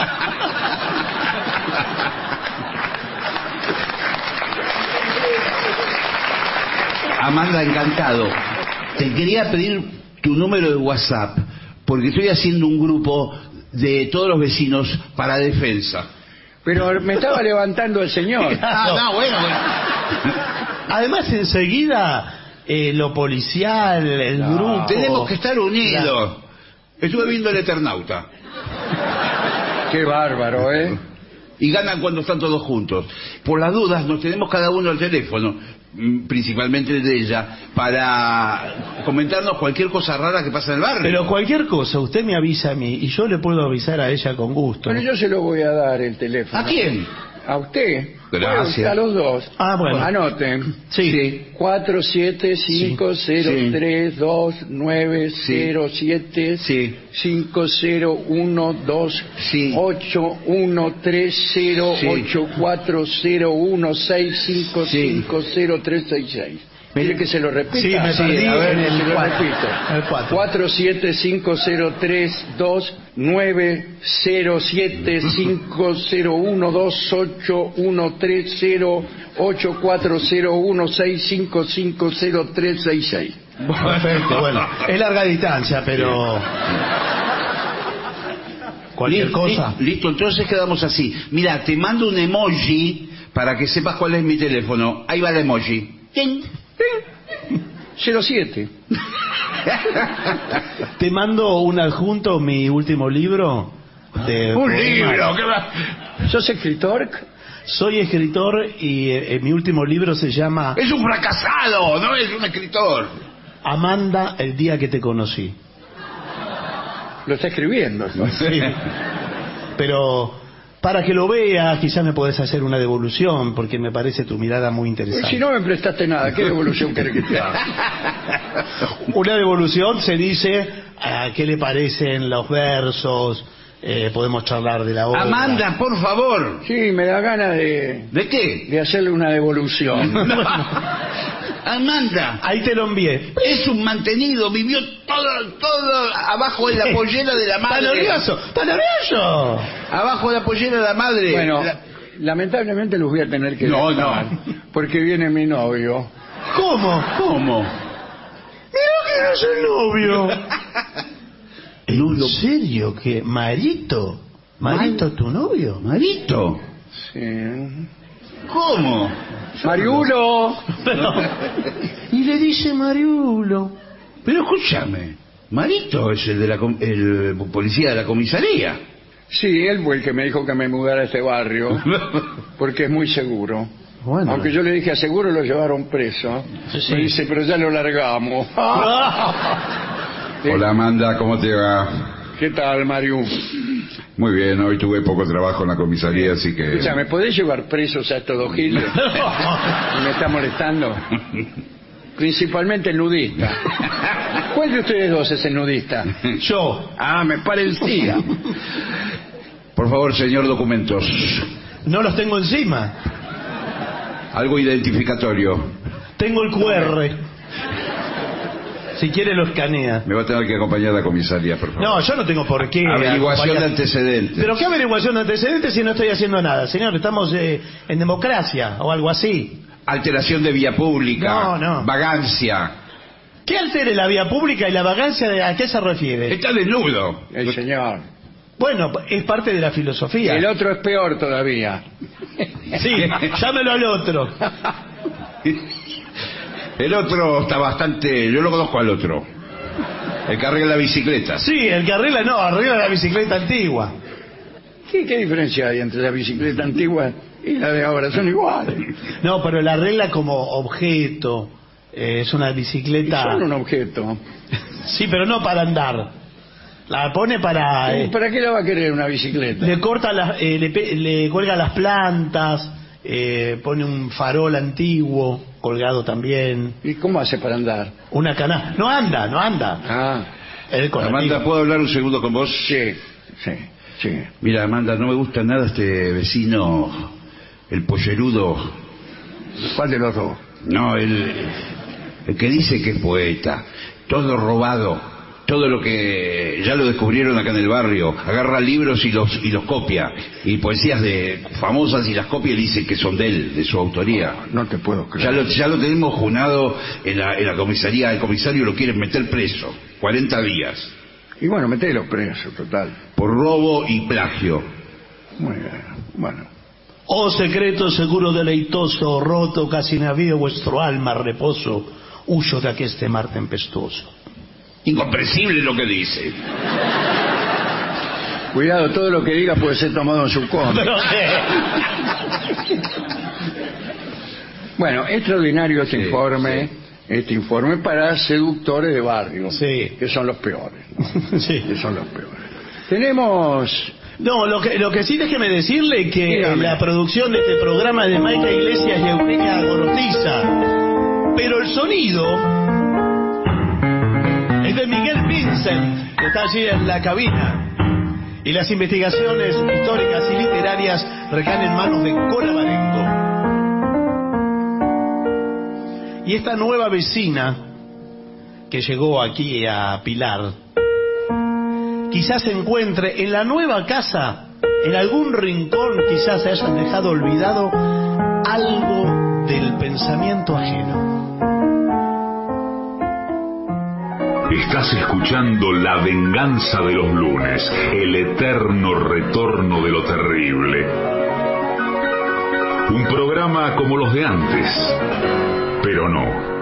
Amanda, encantado. Te quería pedir tu número de WhatsApp, porque estoy haciendo un grupo de todos los vecinos para defensa. Pero me estaba levantando el señor. Ah, no, bueno, bueno. Además, enseguida, eh, lo policial, el No. grupo... Tenemos que estar unidos. Estuve viendo el Eternauta. Qué bárbaro, ¿eh? y ganan cuando están todos juntos. Por las dudas nos tenemos cada uno el teléfono, principalmente el de ella, para comentarnos cualquier cosa rara que pasa en el barrio. Pero cualquier cosa, usted me avisa a mí y yo le puedo avisar a ella con gusto. Pero yo se lo voy a dar el teléfono. ¿A quién? A usted. Gracias. Bueno, a los dos. Ah, bueno. Anoten. Sí. Sí. cuatro siete cinco cero tres dos nueve cero siete Sí. cinco cero uno dos Sí. ocho uno tres cero Sí. ocho cuatro cero uno seis cinco Sí. cinco cero tres seis seis. ¿Quiere que se lo repita? Sí, me perdí a ver, en el se lo cuatro. repito. El cuatro. cuatro siete cinco cero tres dos nueve cero siete cinco cero uno dos ocho uno tres cero ocho cuatro cero uno seis cinco cinco cero tres seis seis. Perfecto, bueno. Es larga distancia, pero... Cualquier Li- cosa. li- Listo, entonces quedamos así. Mira, te mando un emoji para que sepas cuál es mi teléfono. Ahí va el emoji. ¡Ting! cero siete. Te mando un adjunto, mi último libro. De Un poemas. libro, ¿qué va? ¿Sos escritor? Soy escritor y eh, mi último libro se llama Es un fracasado, no es un escritor. Amanda, el día que te conocí. Lo está escribiendo. Sí. Pero para que lo veas, quizás me podés hacer una devolución, porque me parece tu mirada muy interesante. Si no me prestaste nada, ¿qué devolución querés que te haga? Una devolución se dice a qué le parecen los versos, eh, podemos charlar de la obra. Amanda, por favor. Sí, me da ganas de, ¿De qué? de hacerle una devolución. Amanda, Ahí te lo envié. es un mantenido, vivió todo, todo abajo de la pollera de la ¡Está madre. nervioso! ¡Está nervioso! Abajo de la pollera de la madre. Bueno, La- lamentablemente los voy a tener que No, dejar, no. porque viene mi novio. ¿Cómo? ¿Cómo? Mira que no es el novio. ¿En serio que Marito? ¿Marito tu novio? Marito. Sí. ¿Cómo? Mariulo. Pero- y le dice Mariulo. Pero escúchame, Marito es el de la com- el policía de la comisaría. Sí, él fue el que me dijo que me mudara a este barrio, porque es muy seguro. Bueno. Aunque yo le dije a seguro, lo llevaron preso. Sí, sí. Me dice, pero ya lo largamos. Hola Amanda, ¿cómo te va? ¿Qué tal, Mariu? Muy bien, hoy tuve poco trabajo en la comisaría, así que... Escucha, ¿me podés llevar presos a estos dos giles? ¿Me está molestando? Principalmente el nudista. ¿Cuál de ustedes dos es el nudista? Yo. Ah, me parecía. Por favor, señor, documentos. No los tengo encima. Algo identificatorio. Tengo el Q R. Si quiere lo escanea. Me va a tener que acompañar a la comisaría, por favor. No, yo no tengo por qué. Averiguación de acompañar- antecedentes. ¿Pero qué averiguación de antecedentes si no estoy haciendo nada? Señor, estamos eh, en democracia o algo así. Alteración de vía pública. No, no. Vagancia. ¿Qué altere la vía pública y la vagancia? De, ¿a qué se refiere? Está desnudo. El señor. Bueno, es parte de la filosofía. El otro es peor todavía. Sí, llámelo al otro. El otro está bastante... Yo lo conozco al otro. El que arregla bicicletas. Sí, el que arregla, no, arregla la bicicleta antigua. ¿Qué, ¿Qué diferencia hay entre la bicicleta antigua y la de ahora? Son iguales. No, pero la arregla como objeto. Eh, es una bicicleta... Son un objeto. Sí, pero no para andar. La pone para... eh, ¿Para qué la va a querer una bicicleta? le corta las, eh, le, pe- le cuelga las plantas, eh, pone un farol antiguo colgado también, ¿Y cómo hace para andar? una cana. No anda, no anda. Ah, Él con Amanda, antiguo. ¿puedo hablar un segundo con vos? sí, sí, sí. Mira, Amanda, no me gusta nada este vecino, el pollerudo. ¿Cuál de los dos? No, el, el que dice que es poeta. Todo robado. Todo lo que ya lo descubrieron acá en el barrio. Agarra libros y los y los copia. Y poesías de famosas y las copia y dice que son de él, de su autoría. No te puedo Ya creer. lo, ya lo tenemos junado en la, en la comisaría. El comisario lo quiere meter preso. cuarenta días. Y bueno, metelo preso, total. Por robo y plagio. Muy bien, bueno. Oh secreto seguro deleitoso, roto casi navío vuestro alma reposo, huyo de aqueste mar tempestuoso. Incomprensible lo que dice. Cuidado, todo lo que diga puede ser tomado en su contra. Pero, eh, Bueno, extraordinario este Sí, informe, sí. este informe para seductores de barrio, Sí. que son los peores, ¿no? sí. que son los peores. Tenemos, No, lo que, lo que sí déjeme decirle que Dígame. la producción de este programa es de Maica Iglesias y Eugenia Gorostiza, pero el sonido es de Miguel Vincent, que está allí en la cabina, y las investigaciones históricas y literarias recaen en manos de Cora Barengo. Y esta nueva vecina que llegó aquí a Pilar, quizás se encuentre en la nueva casa, en algún rincón, quizás se hayan dejado olvidado algo del pensamiento ajeno. Estás escuchando La Venganza de los Lunes, el eterno retorno de lo terrible. Un programa como los de antes, pero no.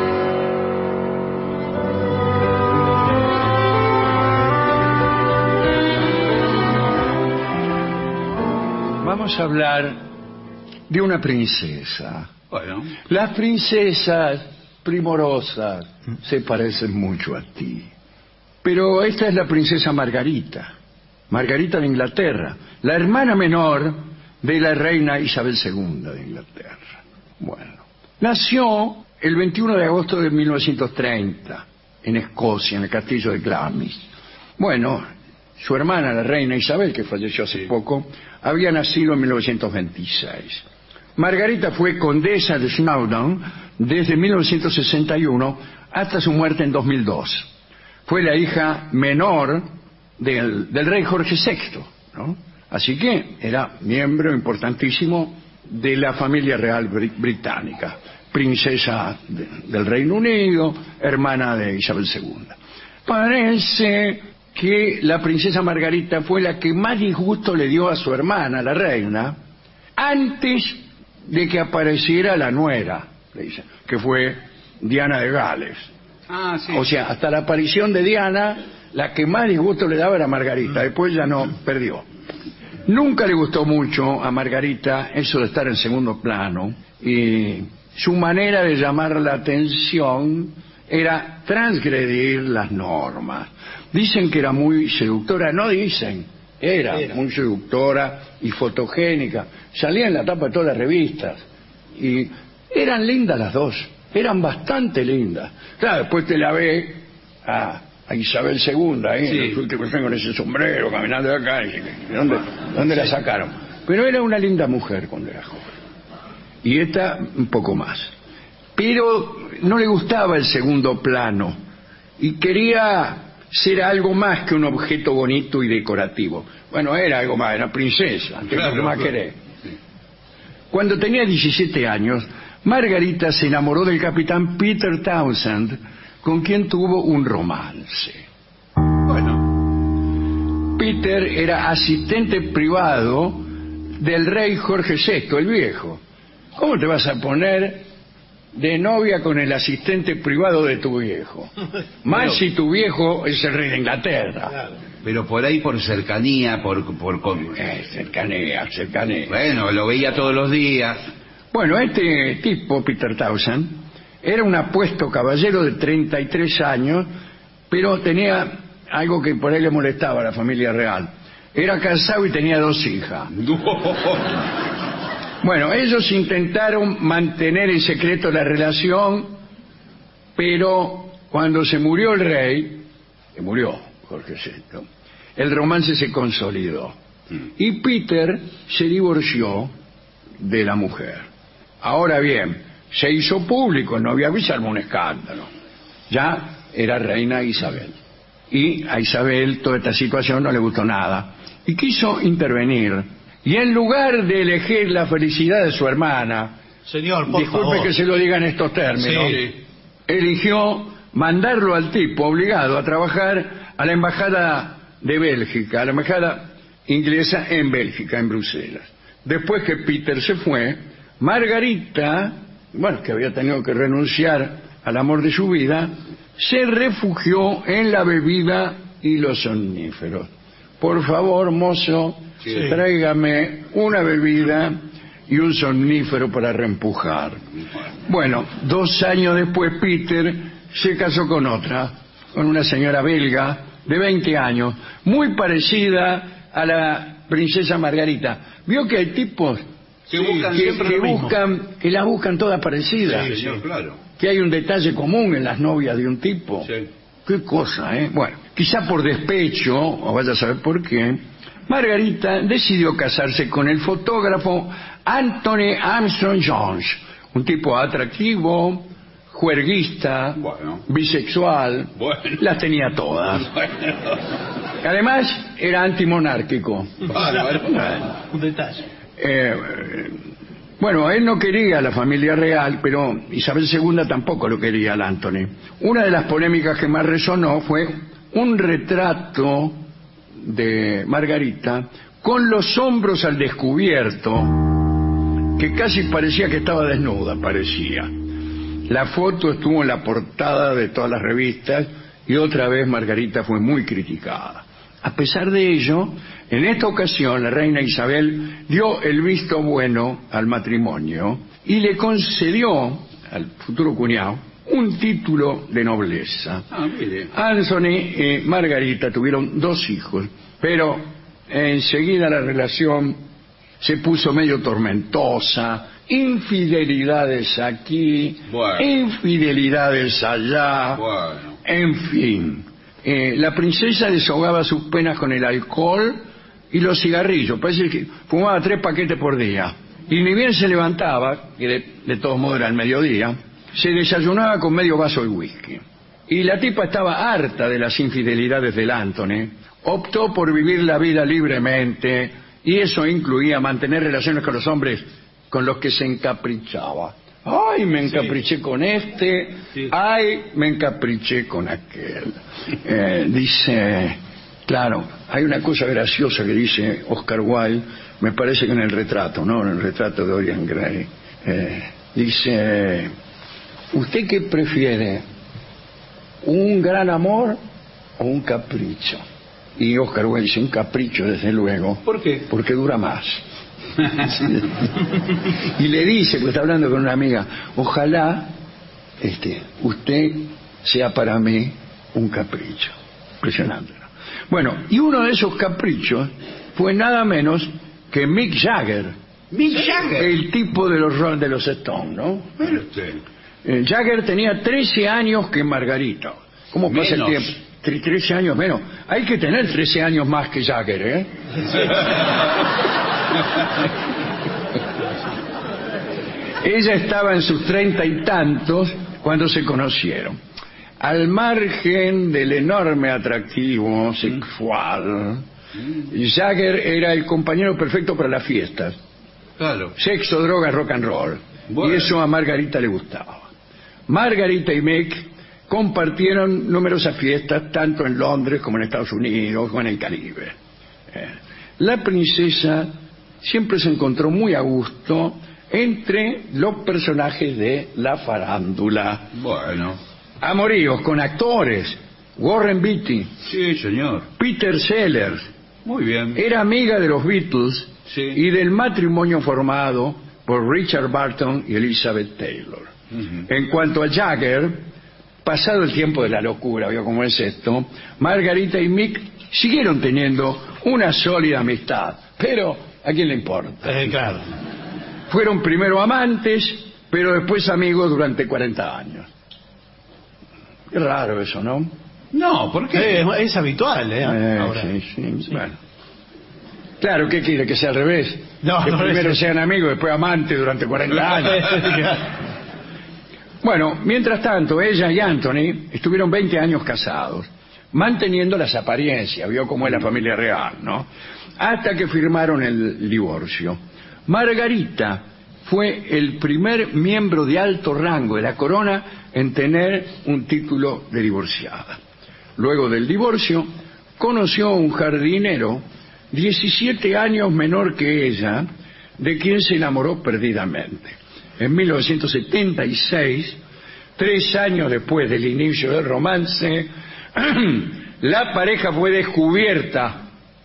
vamos a hablar de una princesa. Bueno. Las princesas primorosas se parecen mucho a ti. Pero esta es la princesa Margarita, Margarita de Inglaterra, la hermana menor de la reina Isabel segunda de Inglaterra. Bueno, nació el veintiuno de agosto de mil novecientos treinta en Escocia, en el castillo de Glamis. Bueno, su hermana, la reina Isabel, que falleció hace poco, había nacido en mil novecientos veintiséis. Margarita fue condesa de Snowdon desde mil novecientos sesenta y uno hasta su muerte en dos mil dos. Fue la hija menor del, del rey Jorge sexto, ¿no? Así que era miembro importantísimo de la familia real br- británica, princesa de, del Reino Unido, hermana de Isabel segunda. Parece que la princesa Margarita fue la que más disgusto le dio a su hermana, la reina, antes de que apareciera la nuera, le dicen, que fue Diana de Gales. Ah, sí. O sea, hasta la aparición de Diana, la que más disgusto le daba era Margarita, después ya no, perdió. Nunca le gustó mucho a Margarita eso de estar en segundo plano, y su manera de llamar la atención era transgredir las normas. Dicen que era muy seductora, no dicen, era, era muy seductora y fotogénica, salía en la tapa de todas las revistas, y eran lindas las dos, eran bastante lindas. Claro, después te la ve a, a Isabel segunda, ahí, Sí. en los últimos años con ese sombrero, caminando de acá, y, ¿de dónde, dónde la sacaron? Pero era una linda mujer cuando era joven, y esta un poco más. Pero no le gustaba el segundo plano, y quería ser algo más que un objeto bonito y decorativo. Bueno, era algo más, era princesa, ¿qué Claro, más claro. querés? Cuando tenía diecisiete años, Margarita se enamoró del capitán Peter Townsend, con quien tuvo un romance. Bueno, Peter era asistente privado del rey Jorge sexto, el viejo. ¿Cómo te vas a poner de novia con el asistente privado de tu viejo? Más Pero- si tu viejo es el rey de Inglaterra. Pero por ahí, por cercanía, por... por, con- Eh, cercanía, cercanía. Bueno, lo veía todos los días. Bueno, este tipo, Peter Townsend, era un apuesto caballero de treinta y tres años, pero tenía algo que por ahí le molestaba a la familia real. Era casado y tenía dos hijas. Bueno, ellos intentaron mantener en secreto la relación, pero cuando se murió el rey, que murió Jorge sexto, el romance se consolidó. Y Peter se divorció de la mujer. Ahora bien, se hizo público, no había que armó un escándalo. Ya era reina Isabel. Y a Isabel toda esta situación no le gustó nada. Y quiso intervenir. Y en lugar de elegir la felicidad de su hermana, Señor, por disculpe favor. que se lo diga en estos términos, Sí. eligió mandarlo al tipo obligado a trabajar a la embajada de Bélgica, a la embajada inglesa en Bélgica, en Bruselas. Después que Peter se fue, Margarita, bueno, que había tenido que renunciar al amor de su vida, se refugió en la bebida y los somníferos. por favor, mozo, Sí. tráigame una bebida y un somnífero para reempujar. Bueno, dos años después Peter se casó con otra, con una señora belga de veinte años, muy parecida a la princesa Margarita. ¿Vio que hay tipos Que buscan que, siempre que lo mismo. buscan, que las buscan todas parecidas? Sí, señor, claro. Que hay un detalle común en las novias de un tipo. Sí. Qué cosa, ¿eh? Bueno, quizá por despecho, o vaya a saber por qué, Margarita decidió casarse con el fotógrafo Anthony Armstrong Jones, un tipo atractivo, juerguista, Bueno. bisexual, Bueno. las tenía todas. Además, era antimonárquico. Bárbaro. Un detalle. Eh, bueno, él no quería a la familia real, pero Isabel segunda tampoco lo quería al Anthony. Una de las polémicas que más resonó fue un retrato de Margarita con los hombros al descubierto, que casi parecía que estaba desnuda, parecía. La foto estuvo en la portada de todas las revistas y otra vez Margarita fue muy criticada. A pesar de ello, en esta ocasión la reina Isabel dio el visto bueno al matrimonio y le concedió al futuro cuñado un título de nobleza. Ah, mire. Anthony y Margarita tuvieron dos hijos, pero enseguida la relación se puso medio tormentosa, infidelidades aquí, Bueno. infidelidades allá, Bueno. en fin. Eh, la princesa desahogaba sus penas con el alcohol y los cigarrillos. Parece que fumaba tres paquetes por día. Y ni bien se levantaba, que de, de todos modos era el mediodía, se desayunaba con medio vaso de whisky. Y la tipa estaba harta de las infidelidades del Anthony. Optó por vivir la vida libremente y eso incluía mantener relaciones con los hombres con los que se encaprichaba. Ay, me encapriché sí. con este, sí. ay, me encapriché con aquel. Eh, dice, claro, hay una cosa graciosa que dice Oscar Wilde, me parece que en el retrato, ¿no? En el retrato de Dorian Gray. Eh, dice, ¿usted qué prefiere? ¿Un gran amor o un capricho? Y Oscar Wilde dice, un capricho, desde luego. ¿Por qué? Porque dura más. Y le dice, porque está hablando con una amiga, ojalá este, usted sea para mí un capricho. Impresionante, ¿no? Bueno, y uno de esos caprichos fue nada menos que Mick Jagger. Mick Jagger. El tipo de los de los Stones, ¿no? Mire usted. Eh, Jagger tenía trece años que Margarita. ¿Cómo pasa Menos. el tiempo? trece años menos. Hay que tener trece años más que Jagger, ¿eh? Ella estaba en sus treinta y tantos cuando se conocieron. Al margen del enorme atractivo sexual, Jagger era el compañero perfecto para las fiestas. Claro. Sexo, drogas, rock and roll. Bueno. Y eso a Margarita le gustaba. Margarita y Mick compartieron numerosas fiestas, tanto en Londres como en Estados Unidos o en el Caribe. Eh, la princesa siempre se encontró muy a gusto entre los personajes de la farándula. Bueno. Amoríos con actores, Warren Beatty, Sí, señor. Peter Sellers. Muy bien. Era amiga de los Beatles Sí. y del matrimonio formado por Richard Burton y Elizabeth Taylor. Ujú. En cuanto a Jagger, pasado el tiempo de la locura, vio cómo es esto, Margarita y Mick siguieron teniendo una sólida amistad, pero ¿a quién le importa? Eh, claro. Fueron primero amantes, pero después amigos durante cuarenta años. Qué raro eso, ¿no? No, ¿por qué? Eh, es, es habitual, ¿eh? Eh, Ahora. sí, sí, bueno. Claro, ¿qué quiere? ¿Que sea al revés? No, que no, primero eso- sean amigos, después amantes durante cuarenta años. Bueno, mientras tanto, ella y Anthony estuvieron veinte años casados, manteniendo las apariencias, vio cómo es la familia real, ¿no? Hasta que firmaron el divorcio. Margarita fue el primer miembro de alto rango de la corona en tener un título de divorciada. Luego del divorcio, conoció a un jardinero diecisiete años menor que ella, de quien se enamoró perdidamente. En mil novecientos setenta y seis, tres años después del inicio del romance, la pareja fue descubierta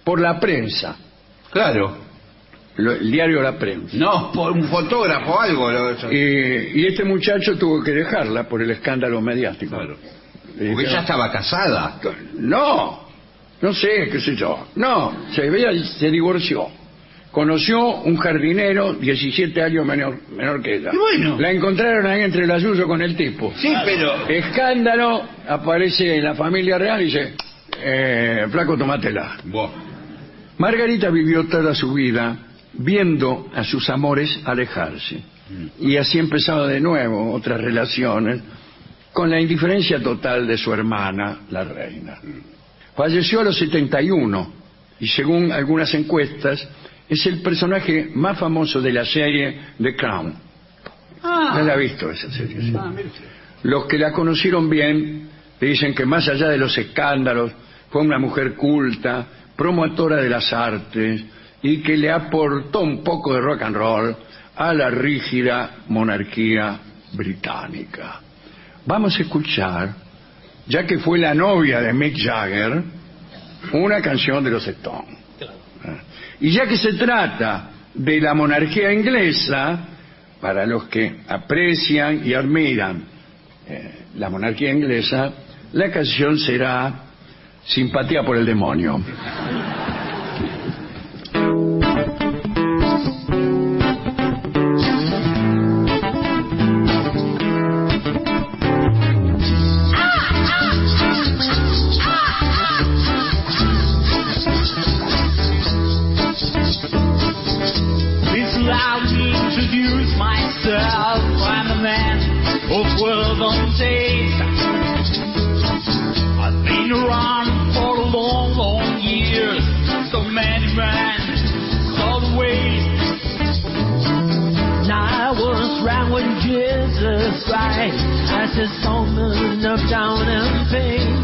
por la prensa. Claro. Lo- el diario La Prensa. No, por un fotógrafo o algo. lo- Y, y este muchacho tuvo que dejarla por el escándalo mediático. Claro. Le Porque dijeron, ya estaba casada. No, no sé, qué sé yo. No, se, ella se divorció. Conoció un jardinero diecisiete años menor, menor que ella. Y bueno. La encontraron ahí entre la suyo con el tipo. Sí, pero... Escándalo, aparece en la familia real y dice, eh, flaco, tomátela. Buah. Margarita vivió toda su vida viendo a sus amores alejarse. Y así empezaba de nuevo otras relaciones con la indiferencia total de su hermana, la reina. Falleció a los setenta y uno y según algunas encuestas es el personaje más famoso de la serie The Crown. Ah. ¿No la ha visto esa serie? Sí. Ah, mire usted. Los que la conocieron bien le dicen que más allá de los escándalos fue una mujer culta, promotora de las artes y que le aportó un poco de rock and roll a la rígida monarquía británica. Vamos a escuchar, ya que fue la novia de Mick Jagger, una canción de los Stones. Y ya que se trata de la monarquía inglesa, para los que aprecian y admiran eh, la monarquía inglesa, la canción será Simpatía por el demonio. Please allow me to introduce myself. I'm a man of twelve days. I've been around for a long, long years. So many men, all the ways. Now I was round when Jesus died as a moment of down and pain.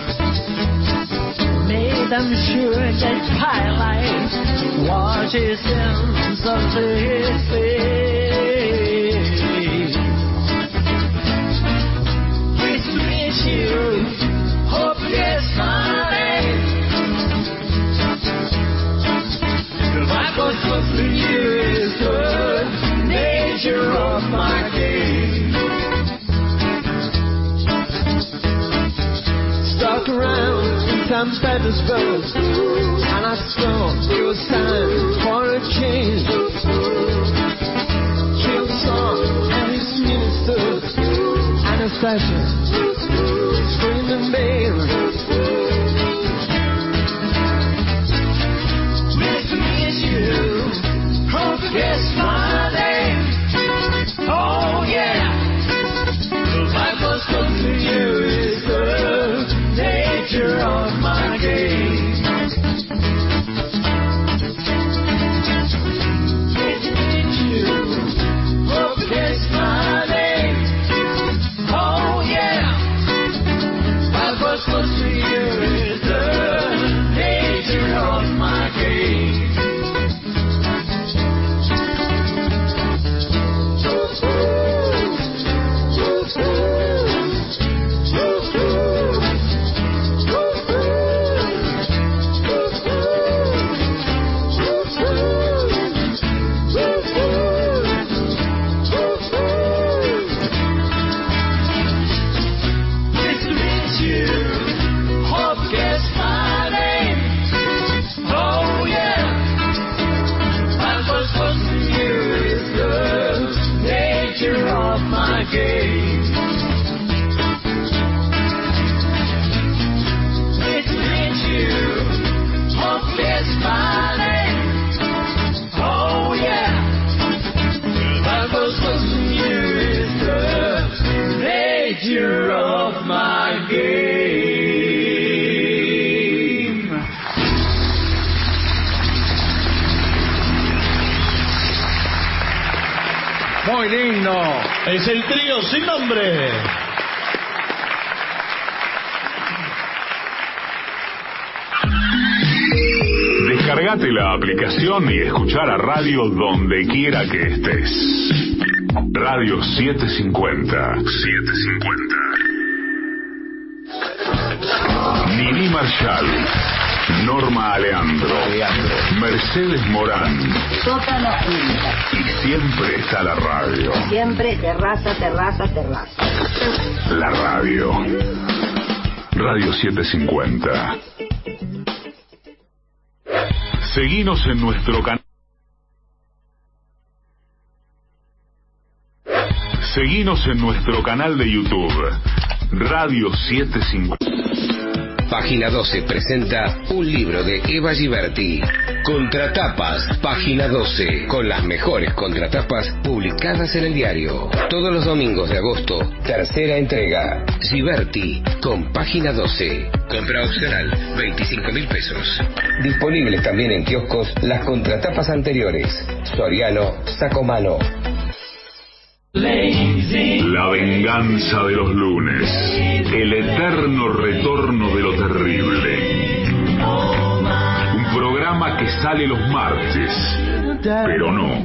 Made them sure that twilight washes sins of his face. Pleased to meet you, hope you get my name. The Bible spoke to you is the nature of my game. Stuck around Saint Petersburg, and I saw it was time for a change. Killed Song and his ministers, Anastasia, screaming babe. Nice to meet you, hope you guess my name. Oh yeah, the Bible spoke to you is the nature of my game. Nice to meet you, hope you guess my name. Oh yeah, Bible spoke to you is the nature of my game. Nice to meet you, hope you guess my name. Oh yeah, Bible spoke to you is the nature of my game. Nice to meet you, hope you guess my name. Oh yeah, Bible spoke to you is the nature of my game. Muy lindo. Es el trío sin nombre. Descargate la aplicación y escuchar a radio donde quiera que estés. Radio setecientos cincuenta. setecientos cincuenta. Nini Marshall. Norma Aleandro, Mercedes Morán, Sótano Quinta. y siempre está la radio. Siempre terraza, terraza, terraza. La radio. Radio setecientos cincuenta. Seguinos en nuestro canal. Seguinos en nuestro canal de YouTube, Radio setecientos cincuenta. Página doce presenta un libro de Eva Giberti. Contratapas, Página doce, con las mejores contratapas publicadas en el diario. Todos los domingos de agosto, tercera entrega. Giberti, con Página doce. Compra opcional, veinticinco mil pesos. Disponibles también en kioscos las contratapas anteriores. Soriano, Sacomano. La venganza de los lunes. El eterno retorno de lo terrible. Un programa que sale los martes, pero no.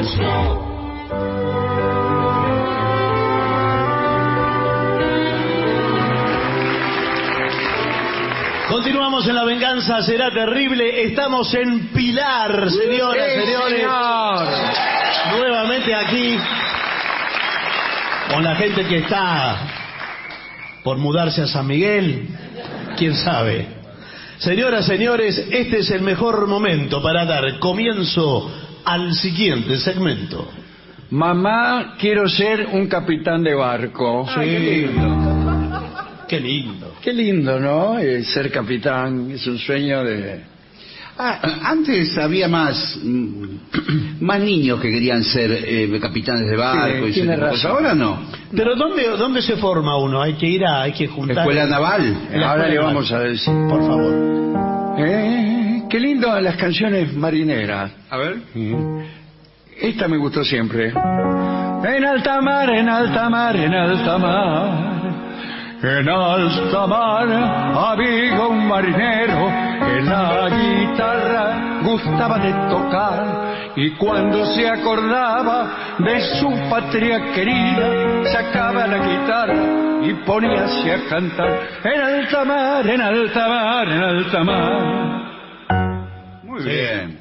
Continuamos en La Venganza Será Terrible. Estamos en Pilar, señoras, Sí, señores. señor. Nuevamente aquí con la gente que está por mudarse a San Miguel, quién sabe. Señoras, señores, este es el mejor momento para dar comienzo al siguiente segmento. Mamá, quiero ser un capitán de barco. Sí. Qué lindo. Qué lindo. Qué lindo, ¿no? Eh, ser capitán es un sueño de... Ah, antes había más mm, más niños que querían ser eh, capitanes de barco. Sí, y ese tiene tipo de cosas. razón. Ahora no. Pero ¿dónde, dónde se forma uno? Hay que ir a, hay que juntar. Escuela naval. En la Ahora escuela le naval. vamos a decir. Por favor. Eh, qué lindo las canciones marineras. A ver. Esta me gustó siempre. En alta mar, en alta mar, en alta mar. En alta mar había un marinero que la guitarra gustaba de tocar, y cuando se acordaba de su patria querida sacaba la guitarra y poníase a cantar. En alta mar, en alta mar, en alta mar. Muy bien.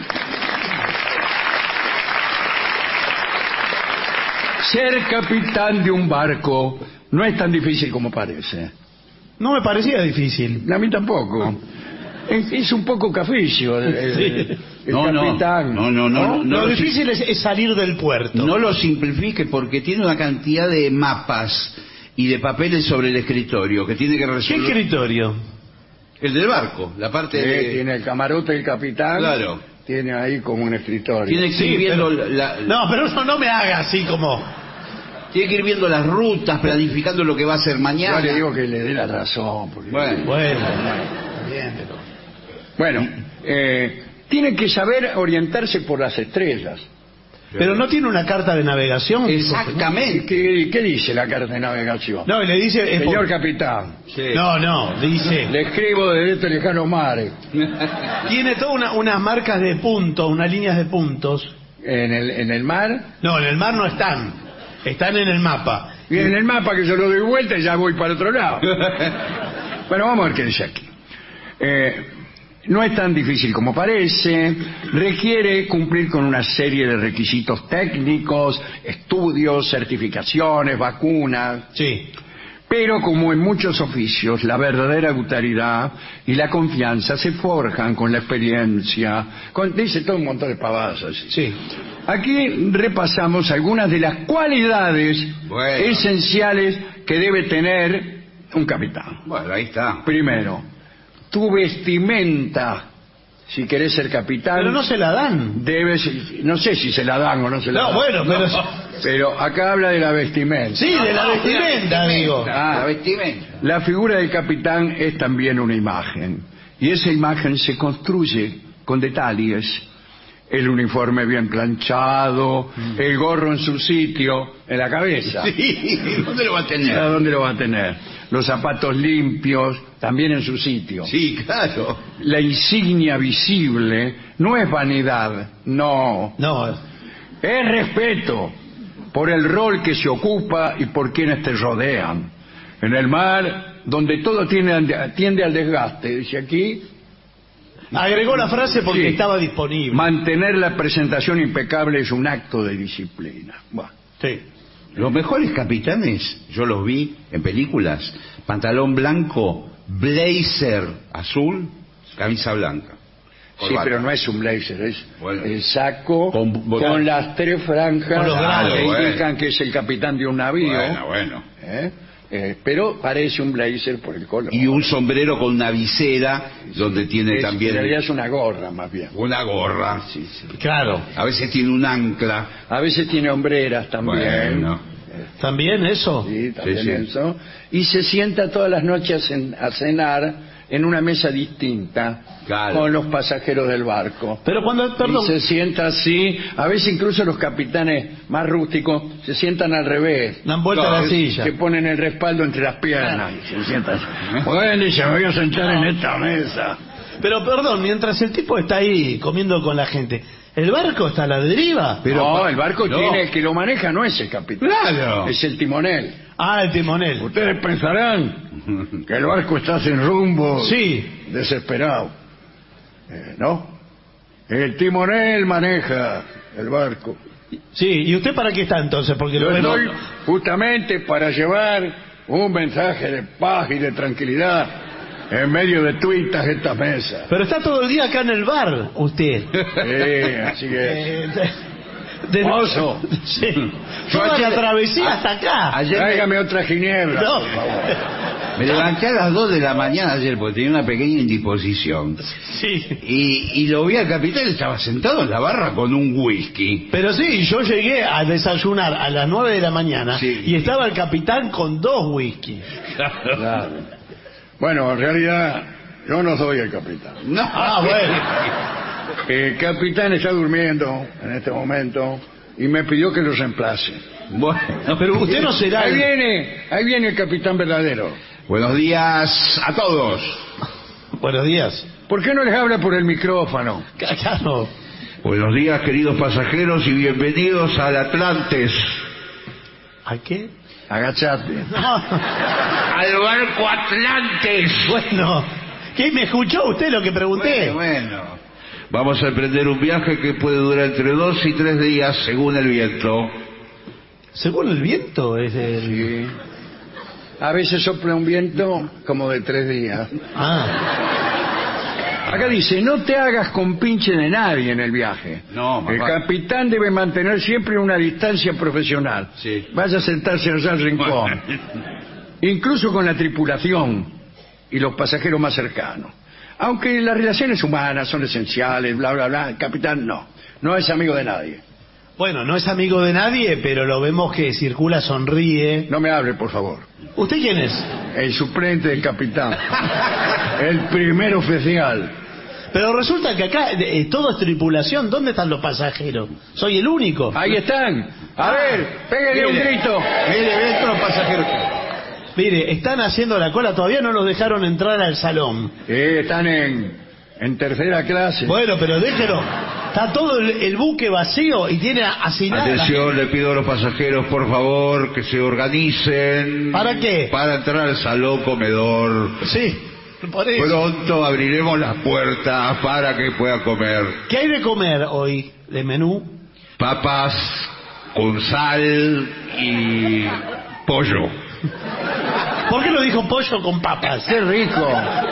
Ser capitán de un barco no es tan difícil como parece. No me parecía difícil. A mí tampoco. Es, es un poco caficio el, el- Sí. el No, no, capitán. no, no, no, no. Lo lo difícil es, es salir del puerto. No lo simplifique porque tiene una cantidad de mapas y de papeles sobre el escritorio que tiene que ¿Qué resolver. escritorio? El del barco, la parte Eh, de... tiene el camarote del capitán. Claro. Tiene ahí como un escritorio. Tiene que ir Sí, viendo pero- la- No, pero eso no me haga así como... tiene que ir viendo las rutas, planificando lo que va a hacer mañana. Yo le digo que le dé la razón. Porque... Bueno. Bueno, está bien, pero... Bueno, eh, tiene que saber orientarse por las estrellas. Pero no tiene una carta de navegación. Exactamente. ¿Qué, qué dice la carta de navegación? No, y le dice... es Señor por- capitán, Sí. No, no, dice... le escribo desde este lejano mar. Tiene todas una- unas marcas de puntos, unas líneas de puntos. En el, en el mar. No, en el mar no están. Están en el mapa. Y en el mapa que yo lo doy vuelta y ya voy para otro lado. Bueno, vamos a ver qué dice aquí. Eh, no es tan difícil como parece. Requiere cumplir con una serie de requisitos técnicos, estudios, certificaciones, vacunas. Sí. Pero como en muchos oficios, la verdadera autoridad y la confianza se forjan con la experiencia. Con, dice todo un montón de pavadas así. Sí. Aquí repasamos algunas de las cualidades Bueno. esenciales que debe tener un capitán. Bueno, ahí está. Primero, tu vestimenta, si querés ser capitán, Pero no se la dan. debes, no sé si se la dan o no se la No, dan. bueno, pero... Pero acá habla de la vestimenta. Sí, de la vestimenta, digo. Ah, La vestimenta. la figura del capitán es también una imagen, y esa imagen se construye con detalles. El uniforme bien planchado, el gorro en su sitio, en la cabeza. Sí, ¿dónde lo va a ¿A tener? dónde lo va a tener? Los zapatos limpios, también en su sitio. Sí, claro. La insignia visible no es vanidad, no. No, Es respeto por el rol que se ocupa y por quienes te rodean. En el mar, donde todo tiene, tiende al desgaste, dice aquí, Agregó la frase porque Sí. estaba disponible. Mantener la presentación impecable es un acto de disciplina. Bueno, Sí. Los mejores capitanes, yo los vi en películas, pantalón blanco, blazer azul, camisa blanca. sí, Corbata. pero no es un blazer, es Bueno. el saco Con- con, bueno. las tres franjas Con los grados, que bueno. indican que es el capitán de un navío. Bueno, bueno. ¿eh? Eh, pero parece un blazer por el color. Y un sombrero con una visera donde tiene Es- también En realidad es una gorra, más bien. una gorra. Sí, sí. Claro. A veces tiene un ancla. A veces tiene hombreras también. Bueno. ¿También eso? Sí, también Sí, sí. eso. Y se sienta todas las noches en- a cenar en una mesa distinta Claro. con los pasajeros del barco. Pero cuando, perdón, Y se sienta así, a veces incluso los capitanes más rústicos se sientan al revés. dan vuelta a la Que- silla. Que ponen el respaldo entre las piernas y se sientan así. Bueno, dice, me voy a sentar en esta mesa. Pero perdón, mientras el tipo está ahí comiendo con la gente, ¿el barco está a la deriva? Pero no, pa- el barco no. tiene, el que lo maneja no es el capitán. Claro. Es el timonel. Ah, el timonel. Ustedes pensarán que el barco está sin rumbo, Sí. desesperado. Eh, ¿No? El timonel maneja el barco. Sí, ¿y usted para qué está entonces? Porque Yo lo vemos- estoy justamente para llevar un mensaje de paz y de tranquilidad en medio de tuitas estas mesas. Pero está todo el día acá en el bar, usted. Sí, así es. Eh, de- de- Mozo. Sí. Yo Toda ayer- la travesía hasta acá. Ayer me, Tráigame otra ginebra, No. por favor. me levanté a las dos de la mañana ayer porque tenía una pequeña indisposición. Sí. Y, y lo vi al capitán, estaba sentado en la barra con un whisky. Pero sí, yo llegué a desayunar a las nueve de la mañana Sí. y estaba el capitán con dos whisky. Claro. Bueno, en realidad yo no soy el capitán. No. Ah, bueno. El capitán está durmiendo en este momento y me pidió que lo reemplace. Bueno, Pero usted no será Ahí el... viene, ahí viene el capitán verdadero. buenos días a todos. Buenos días. ¿Por qué no les habla por el micrófono? Claro. Buenos días, queridos pasajeros, y bienvenidos al Atlantes. ¿A qué? Agachate. No. ¡Al barco Atlantes! Bueno, ¿qué? ¿Me escuchó usted lo que pregunté? Bueno, bueno. Vamos a emprender un viaje que puede durar entre dos y tres días según el viento. Según el viento es el... Sí. A veces sopla un viento como de tres días. Ah, Acá dice, no te hagas compinche de nadie en el viaje. No, El mamá. capitán debe mantener siempre una distancia profesional. Sí. Vaya a sentarse allá al rincón. Incluso con la tripulación y los pasajeros más cercanos. Aunque las relaciones humanas son esenciales, bla, bla, bla, el capitán no. No es amigo de nadie. bueno, no es amigo de nadie, pero lo vemos que circula, sonríe. No me hable, por favor. ¿Usted quién es? El suplente del capitán. El primer oficial. Pero resulta que acá eh, todo es tripulación. ¿Dónde están los pasajeros? Soy el único. Ahí están. A ver, pégale un Mire. grito. Mire, ve todos los pasajeros. Mire, están haciendo la cola, todavía no los dejaron entrar al salón. Eh, están en, en tercera clase. Bueno, pero déjelo. Está todo el, el buque vacío y tiene asignada. Atención, le pido a los pasajeros, por favor, que se organicen. ¿Para qué? Para entrar al salón comedor. Sí, por eso. Pronto abriremos las puertas para que puedan comer ¿Qué hay de comer hoy de menú? papas con sal y pollo. ¿Por qué no dijo pollo con papas? ¡Qué rico!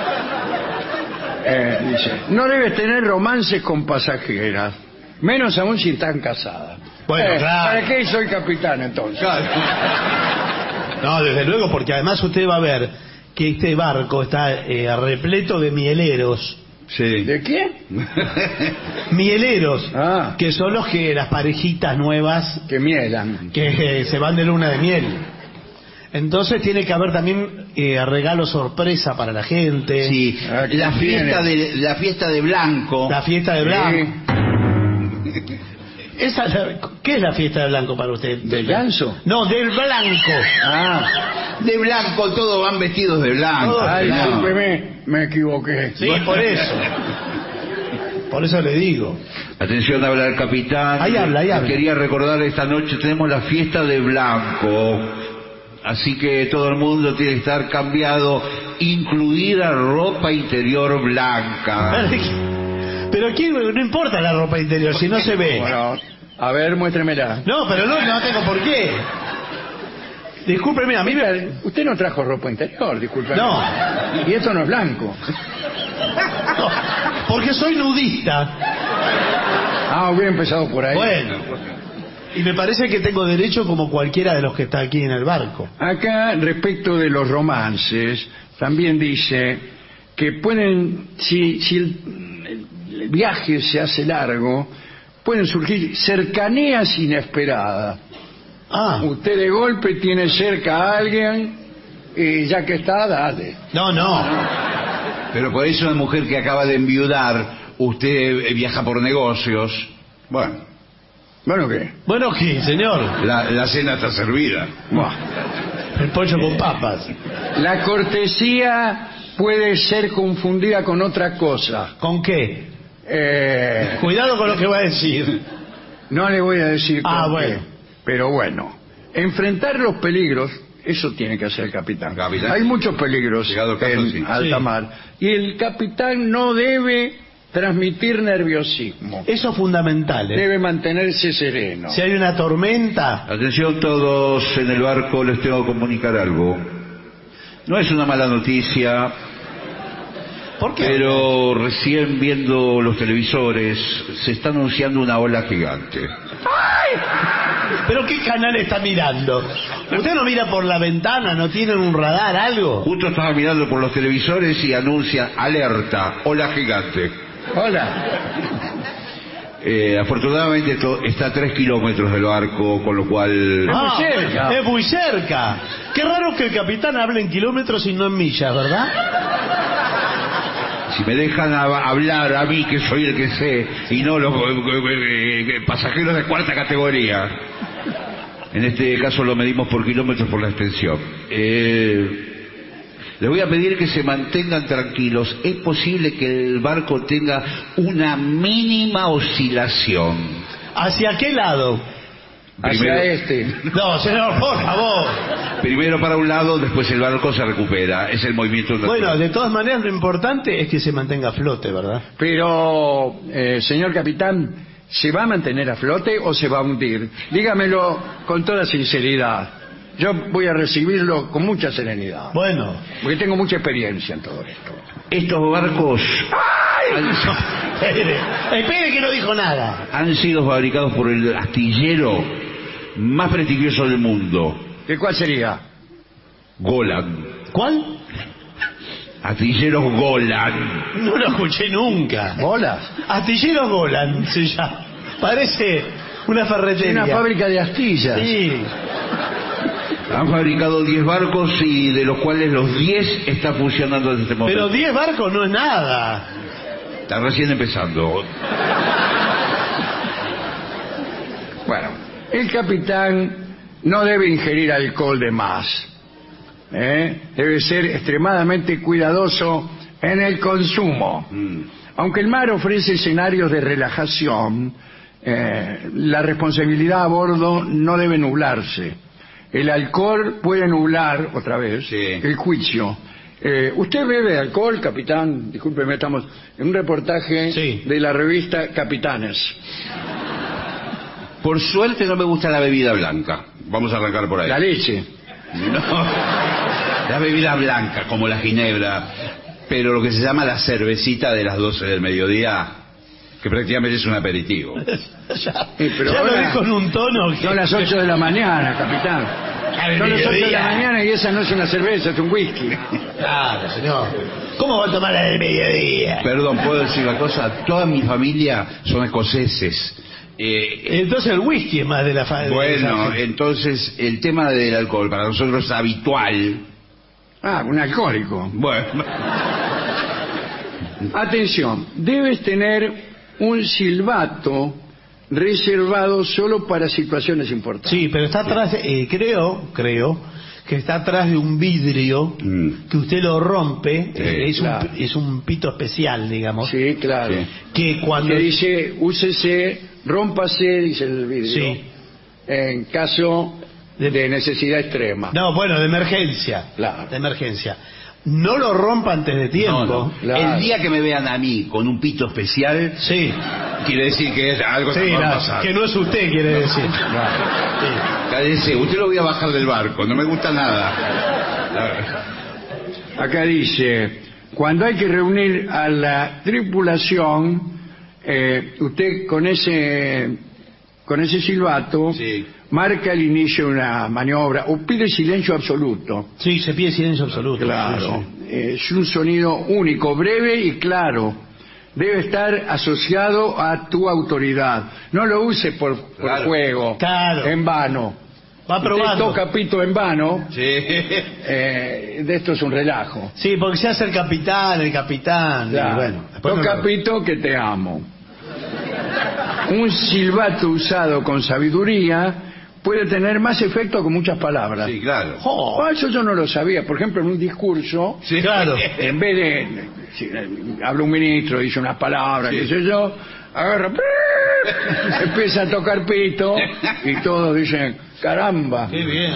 Eh, dice, no debes tener romances con pasajeras, menos aún si están casadas. Bueno, Eh, claro. ¿Para qué soy capitán entonces? No, desde luego, porque además usted va a ver que este barco está eh, repleto de mieleros. Sí. ¿De quién? Mieleros, Ah. que son los que las parejitas nuevas Que mielan. que eh, se van de luna de miel. Entonces tiene que haber también eh, regalos sorpresa para la gente. Sí, Ah, ¿quién la fiesta tiene? de la fiesta de Blanco. La fiesta de Blanco. Sí. Esa es la- ¿Qué es la fiesta de Blanco para usted? ¿Del ganso? No, del Blanco. Ah, De blanco, todos van vestidos de blanco. Todos ay, de blanco. discúlpeme, me equivoqué. Sí, por eso. Por eso le digo. Atención, habla el capitán. Ahí habla, ahí habla. Quería recordar, esta noche tenemos la fiesta de Blanco. Así que todo el mundo tiene que estar cambiado, incluida ropa interior blanca. Pero aquí no importa la ropa interior, si no se ve. Bueno, a ver, muéstremela. No, pero no, no tengo por qué. Discúlpeme, a mí me... Usted no trajo ropa interior, discúlpeme. No. Y esto no es blanco. No, porque soy nudista. Ah, hubiera empezado por ahí. Bueno. Y me parece que tengo derecho como cualquiera de los que está aquí en el barco. Acá, respecto de los romances, también dice que pueden, si, si el, el viaje se hace largo, pueden surgir cercanías inesperadas. Ah. Usted de golpe tiene cerca a alguien y ya que está, dale. No, no. Pero por eso una mujer que acaba de enviudar, usted viaja por negocios. Bueno. ¿Bueno qué? Bueno, ¿qué, señor? La, la cena está servida. Buah. El pollo con papas. La cortesía puede ser confundida con otra cosa. ¿Con qué? Eh, Cuidado con lo que va a decir. no le voy a decir Ah, con bueno. qué, pero bueno. Enfrentar los peligros, eso tiene que hacer el capitán. Capitán. Hay muchos peligros Llegado el caso, en sí. alta Sí. mar. Y el capitán no debe transmitir nerviosismo. Eso es fundamental, ¿eh? Debe mantenerse sereno. Si hay una tormenta... Atención todos, en el barco les tengo que comunicar algo. No es una mala noticia, ¿Por qué? pero recién viendo los televisores se está anunciando una ola gigante. ¿Pero qué canal está mirando? ¿Usted no mira por la ventana? ¿No tienen un radar, algo? Justo estaba mirando por los televisores y anuncia alerta, ola gigante. Hola. Eh, afortunadamente esto está a tres kilómetros del barco, con lo cual... Ah, muy cerca. es muy cerca. Qué raro que el capitán hable en kilómetros y no en millas, ¿verdad? Si me dejan a- hablar a mí, que soy el que sé, y no los eh, eh, pasajeros de cuarta categoría. En este caso lo medimos por kilómetros por la extensión. Eh, les voy a pedir que se mantengan tranquilos. Es posible que el barco tenga una mínima oscilación. ¿Hacia qué lado? Hacia Primero- este. No, señor, por favor. Primero para un lado, después el barco se recupera. Es el movimiento natural. Bueno, de todas maneras lo importante es que se mantenga a flote, ¿verdad? Pero, eh, señor capitán, ¿se va a mantener a flote o se va a hundir? Dígamelo con toda sinceridad. Yo voy a recibirlo con mucha serenidad. Bueno. Porque tengo mucha experiencia en todo esto. Estos barcos Espere, espere que no dijo nada. han sido fabricados por el astillero más prestigioso del mundo, ¿Qué cuál sería? Golan. ¿Cuál? Astilleros Golan. No lo escuché nunca. ¿Bolas? Astillero Golan se llama. Parece una ferretería. Una fábrica de astillas. Sí. Han fabricado diez barcos y de los cuales los diez están funcionando en este momento. Pero diez barcos no es nada. Está recién empezando. Bueno, el capitán no debe ingerir alcohol de más. ¿eh? Debe ser extremadamente cuidadoso en el consumo. Mm. Aunque el mar ofrece escenarios de relajación, eh, la responsabilidad a bordo no debe nublarse. El alcohol puede nublar, otra vez, Sí. el juicio. Eh, ¿Usted bebe alcohol, capitán? Discúlpeme, estamos en un reportaje Sí. de la revista Capitanes. Por suerte no me gusta la bebida blanca. Vamos a arrancar por ahí. La leche. No. La bebida blanca, como la ginebra, pero lo que se llama la cervecita de las doce del mediodía, que prácticamente es un aperitivo. ya Eh, pero ya lo ahora- dijo en un tono que... Son las ocho de la mañana, capitán. Al Son las ocho de la mediodía. mañana y esa no es una cerveza, es un whisky. Claro, señor. ¿Cómo va a tomar la del mediodía? Perdón, ¿puedo decir una cosa? Toda mi familia son escoceses. Eh, Entonces el whisky es más de la fa... de bueno, esa- entonces el tema del alcohol para nosotros es habitual. Ah, un alcohólico. Bueno, Atención, debes tener un silbato reservado solo para situaciones importantes. Sí, pero está atrás, eh, creo, creo, que está atrás de un vidrio Mm. que usted lo rompe, Sí, eh, es, claro. un, es un pito especial, digamos, Sí, claro. Sí. que cuando... Que dice, úsese, rómpase, dice el vidrio, Sí. en caso de necesidad extrema. No, bueno, de emergencia. Claro. De emergencia. no lo rompa antes de tiempo. No, no. Claro. El día que me vean a mí con un pito especial, Sí, quiere decir que es algo sí, que va a la- pasar. que no es usted, quiere decir. Cállese, usted lo voy a bajar del barco, no me gusta nada. Acá dice, cuando hay que reunir a la tripulación, eh, usted con ese con ese silbato Sí. marca el inicio de una maniobra o pide silencio absoluto. Sí, se pide silencio absoluto. Claro, Sí, eh, es un sonido único, breve y claro. Debe estar asociado a tu autoridad. No lo use por, por Claro. juego, Claro. en vano. sí. Va probando. Usted toca pito en vano, Sí. eh, de esto es un relajo. Sí, porque se hace el capitán, el capitán. y Claro. bueno, después no Toca lo- pito que te amo. Un silbato usado con sabiduría puede tener más efecto que muchas palabras. Sí, claro. Oh, eso yo no lo sabía. Por ejemplo, en un discurso, Sí. Claro. en vez de... si, eh, habla un ministro, dice unas palabras, Sí. qué sé yo, agarra... empieza a tocar pito y todos dicen, caramba, Qué bien.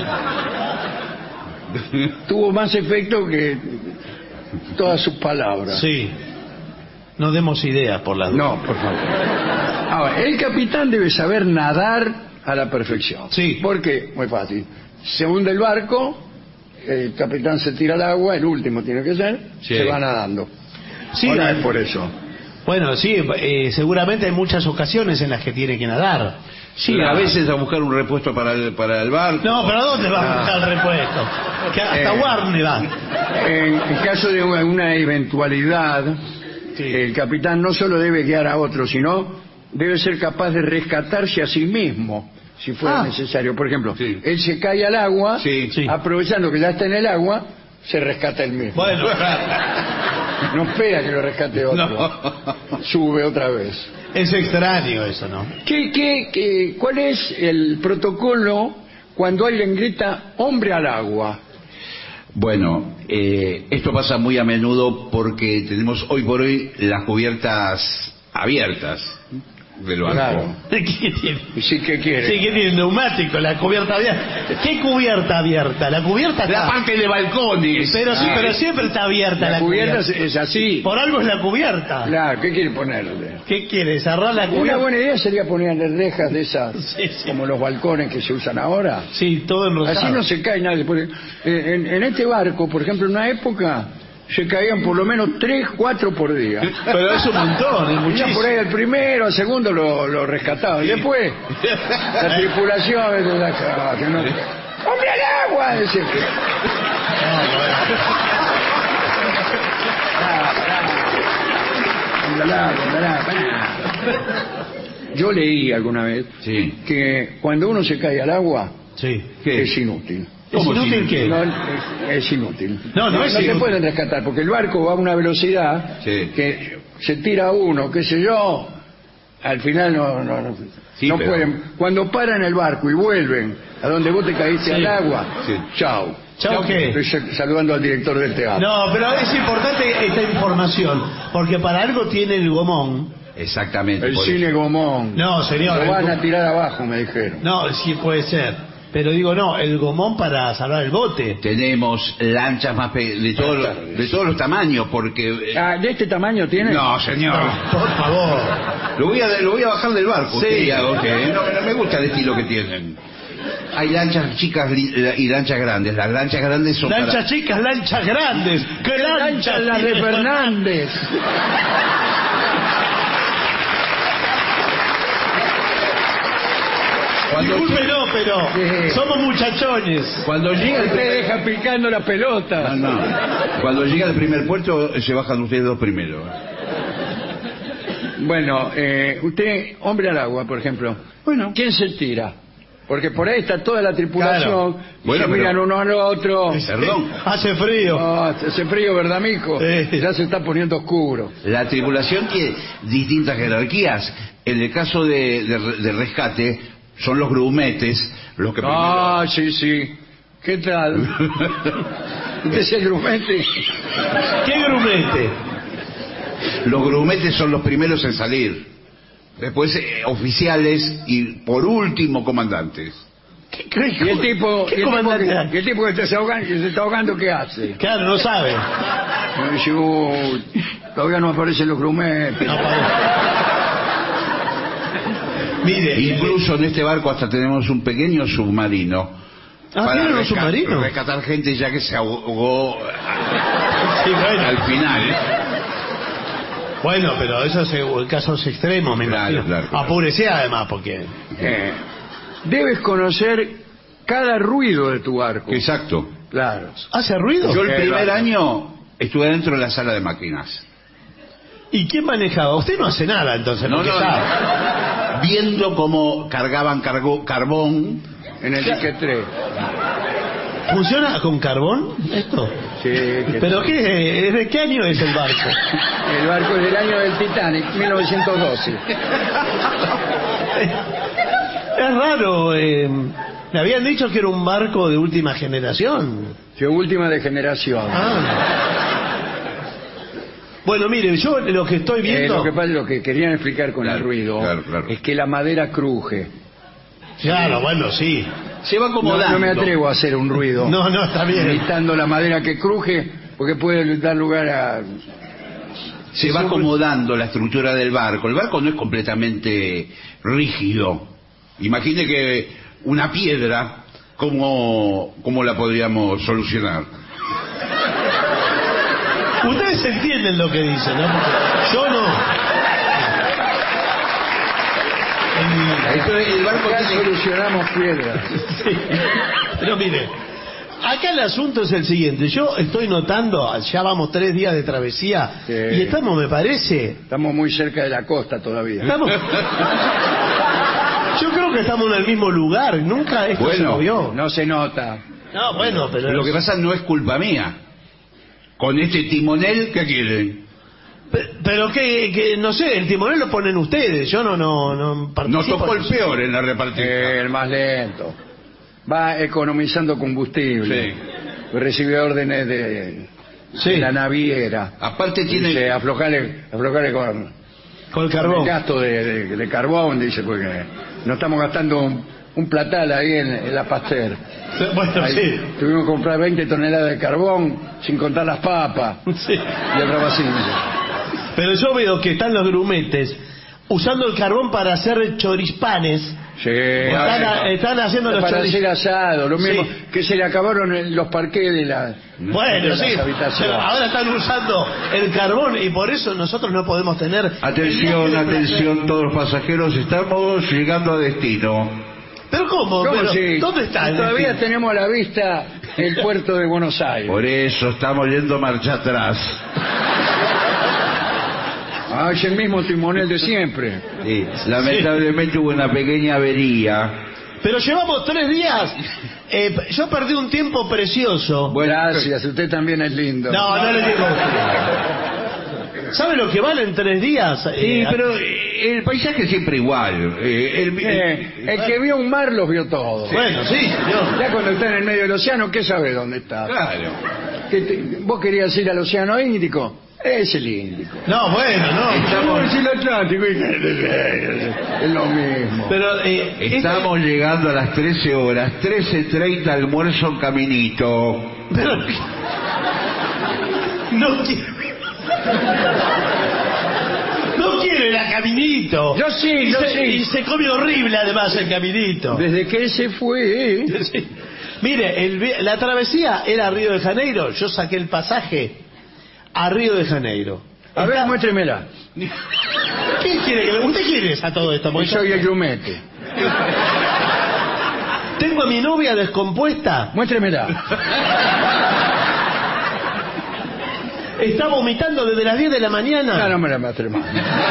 tuvo más efecto que todas sus palabras. Sí. No demos ideas por las dudas. No, por favor. Ahora, el capitán debe saber nadar a la perfección. Sí. ¿Por qué? Muy fácil. Se hunde el barco, el capitán se tira al agua, el último tiene que ser, Sí. se va nadando. Sí, Ahora la- es por eso. Bueno, sí, eh, seguramente hay muchas ocasiones en las que tiene que nadar. Sí, a veces a buscar un repuesto para el, para el barco. No, pero ¿a dónde va a buscar el repuesto? Que hasta Eh. Warner va. En, en caso de una, una eventualidad, el capitán no solo debe guiar a otro, sino debe ser capaz de rescatarse a sí mismo, si fuera Ah. necesario. Por ejemplo, Sí. él se cae al agua, Sí. Sí. aprovechando que ya está en el agua, se rescata él mismo. Bueno, claro. No espera que lo rescate otro. No. Sube otra vez. Es extraño eso, ¿no? ¿Qué, qué, qué- cuál es el protocolo cuando alguien grita hombre al agua? Bueno, eh, esto pasa muy a menudo porque tenemos hoy por hoy las cubiertas abiertas del barco. Claro. ¿Qué tiene? ¿Y sí qué quiere? Sí, ¿qué tiene? Neumático, la cubierta abierta. ¿Qué cubierta abierta? La cubierta La está... parte de balcones. Pero, sí, Ah, pero siempre está abierta la, La cubierta es, cubierta. es así. Por algo es la cubierta. Claro, ¿qué quiere ponerle? ¿Qué quiere? ¿Cerrar la Una cubierta? buena idea sería ponerle rejas de esas, Sí, sí. como los balcones que se usan ahora. Sí, todo enrosado. Así no se cae nadie. Porque, eh, en, en este barco, por ejemplo, en una época se caían por lo menos tres, cuatro por día. Pero es un montón, es Venía muchísimo. por ahí al primero, al segundo lo, lo rescataban. Y después, la tripulación... de la- que no- ¡Hombre al agua! Decía que... Hombre al agua, hombre al agua. Yo leí alguna vez Sí. que cuando uno se cae al agua Sí. ¿Qué? es inútil. ¿Es inútil qué? No, es, es inútil. No, no es te inútil. pueden rescatar porque el barco va a una velocidad Sí. que se tira uno, qué sé yo, al final no, no, no, Sí, no pero- pueden. Cuando paran el barco y vuelven a donde vos te caíste Sí. al agua, Sí. chao. ¿Chao qué? Estoy sal- saludando al director del teatro. No, pero es importante esta información, porque para algo tiene el gomón. Exactamente. El por cine Gomón. No, señor. Lo el van go- a tirar abajo, me dijeron. No, sí puede ser. Pero digo, no, el gomón para salvar el bote. Tenemos lanchas más pe- de todos los, de todos los tamaños porque eh, Ah, ¿de este tamaño tiene? no, señor. Por favor. Lo voy a lo voy a bajar del barco. Sí. usted y hago que- no, no me gusta el estilo que tienen. Hay lanchas chicas li- y lanchas grandes. Las lanchas grandes son Lanchas para- chicas, lanchas grandes. ¿Qué lanchas? Lancha la de tiene Fernández. cuando, Disculpe, no, pero Sí. somos muchachones. cuando llega el Usted deja picando la pelota. no, no. Cuando llega al primer puerto se bajan ustedes dos primero. Bueno, eh, usted, hombre al agua, por ejemplo. Bueno, ¿quién se tira? Porque por ahí está toda la tripulación, Claro. y Bueno, se pero- miran uno al otro. Perdón. Hace frío. Oh, hace frío, ¿verdad, mijo? Sí. Ya se está poniendo oscuro. La tripulación tiene distintas jerarquías. En el caso de, de, de rescate son los grumetes los que Ah, sí, sí. ¿Qué tal? ¿Usted es el grumete? ¿Qué grumete? Los grumetes son los primeros en salir. Después eh, oficiales y por último comandantes. ¿Qué, qué, Y el tipo, ¿Qué y el tipo, comandante? que, y el tipo que, está ahogando, que se está ahogando, ¿qué hace? Claro, no sabe. Y dice, "Uy, todavía no aparecen los grumetes". No, Mire, Incluso en este barco hasta tenemos un pequeño submarino. Ah, ¿tienen un resca- submarino? rescatar gente ya que se ahogó sí, bueno. al final. Bueno, pero eso es en casos extremos, me Claro, imagino. claro, claro. Apúrese además, porque... Eh, debes conocer cada ruido de tu barco. Exacto. Claro. ¿Hace ruido? Yo el Eh, primer claro. año estuve dentro de la sala de máquinas. ¿Y quién manejaba? Usted no hace nada, entonces, No, porque no, sabe. no. Viendo cómo cargaban cargo- carbón. En el dique tres. ¿Funciona con carbón esto? Sí, que- ¿Pero qué? ¿De qué año es el barco? el barco es del año del Titanic, mil novecientos doce. Es raro. Eh, me habían dicho que era un barco de última generación. Su última de generación. Ah. Bueno, mire, yo lo que estoy Eh, viendo... lo que pasa, lo que querían explicar con Claro, el ruido claro, claro. es que la madera cruje. Claro, bueno, sí. Se va No, acomodando. no me atrevo a hacer un ruido No, no, está bien. imitando la madera que cruje, porque puede dar lugar a... Se va acomodando la estructura del barco. El barco no es completamente rígido. Imagine que una piedra, ¿cómo, cómo la podríamos solucionar? Ustedes entienden lo que dicen, ¿no? Porque yo no. El- Entonces, el barco Acá tiene... solucionamos piedras. Sí. Pero mire, acá el asunto es el siguiente. Yo estoy notando, ya vamos tres días de travesía, Sí. y estamos, me parece... Estamos muy cerca de la costa todavía. Estamos... Yo creo que estamos en el mismo lugar. Nunca esto se Bueno, movió. No se nota. No, bueno, pero... Lo que pasa no es culpa mía. Con este timonel, ¿qué quieren? Pe- Pero que, que, no sé, el timonel lo ponen ustedes. Yo no, no, no Nos participo tocó en el eso. peor en la repartición. Eh, el más lento. Va economizando combustible. Sí. Recibe órdenes de, Sí. de la naviera. Aparte tiene... Dice, aflojale, aflojale con, Con el con carbón. el gasto de, de- de carbón, dice, porque no estamos gastando un, un platal ahí en, en la Pasteur. Bueno, Ahí sí. tuvimos que comprar veinte toneladas de carbón, sin contar las papas Sí. y el rabacillo. Pero yo veo que están los grumetes usando el carbón para hacer chorispanes. Sí, Están, a- están haciendo los para choris- hacer asado, lo mismo Sí. que se le acabaron en los parqués de, la, Bueno, de sí, las habitaciones. pero ahora están usando el carbón y por eso nosotros no podemos tener... Atención, atención, todos los pasajeros, estamos llegando a destino. ¿Pero cómo? ¿Cómo Pero, sí? ¿dónde está? el Todavía destino? tenemos a la vista el puerto de Buenos Aires. Por eso estamos yendo marcha atrás. Ah, es el mismo timonel de siempre. Sí, lamentablemente hubo una pequeña avería. Pero llevamos tres días. Eh, yo perdí un tiempo precioso. Gracias, usted también es lindo. No, no le digo. ¿Sabe lo que valen tres días? Sí, Eh, pero eh, el paisaje es siempre igual. Eh, el- Eh, el que vio un mar los vio todos. Bueno, sí, señor. Ya cuando está en el medio del océano, ¿qué sabe dónde está? Claro. ¿Qué te- ¿Vos querías ir al océano Índico? Es el Índico. No, bueno, no. Estamos en el Atlántico. Es lo mismo. Pero eh, esta- Estamos llegando a las trece horas, trece treinta, almuerzo en caminito. pero- no quiere. No quiere la caminito. Yo sí, y yo se, sí. Y se come horrible además el caminito. Desde que se fue, Sí. Mire, el vi- la travesía era a Río de Janeiro. Yo saqué el pasaje a Río de Janeiro. a ver, Está- muéstremela. ¿Quién quiere que usted quiere a todo esto? Yo Porque soy el grumete. tengo a mi novia descompuesta. Muéstremela. Está vomitando desde las diez de la mañana. No, no me la muestre más.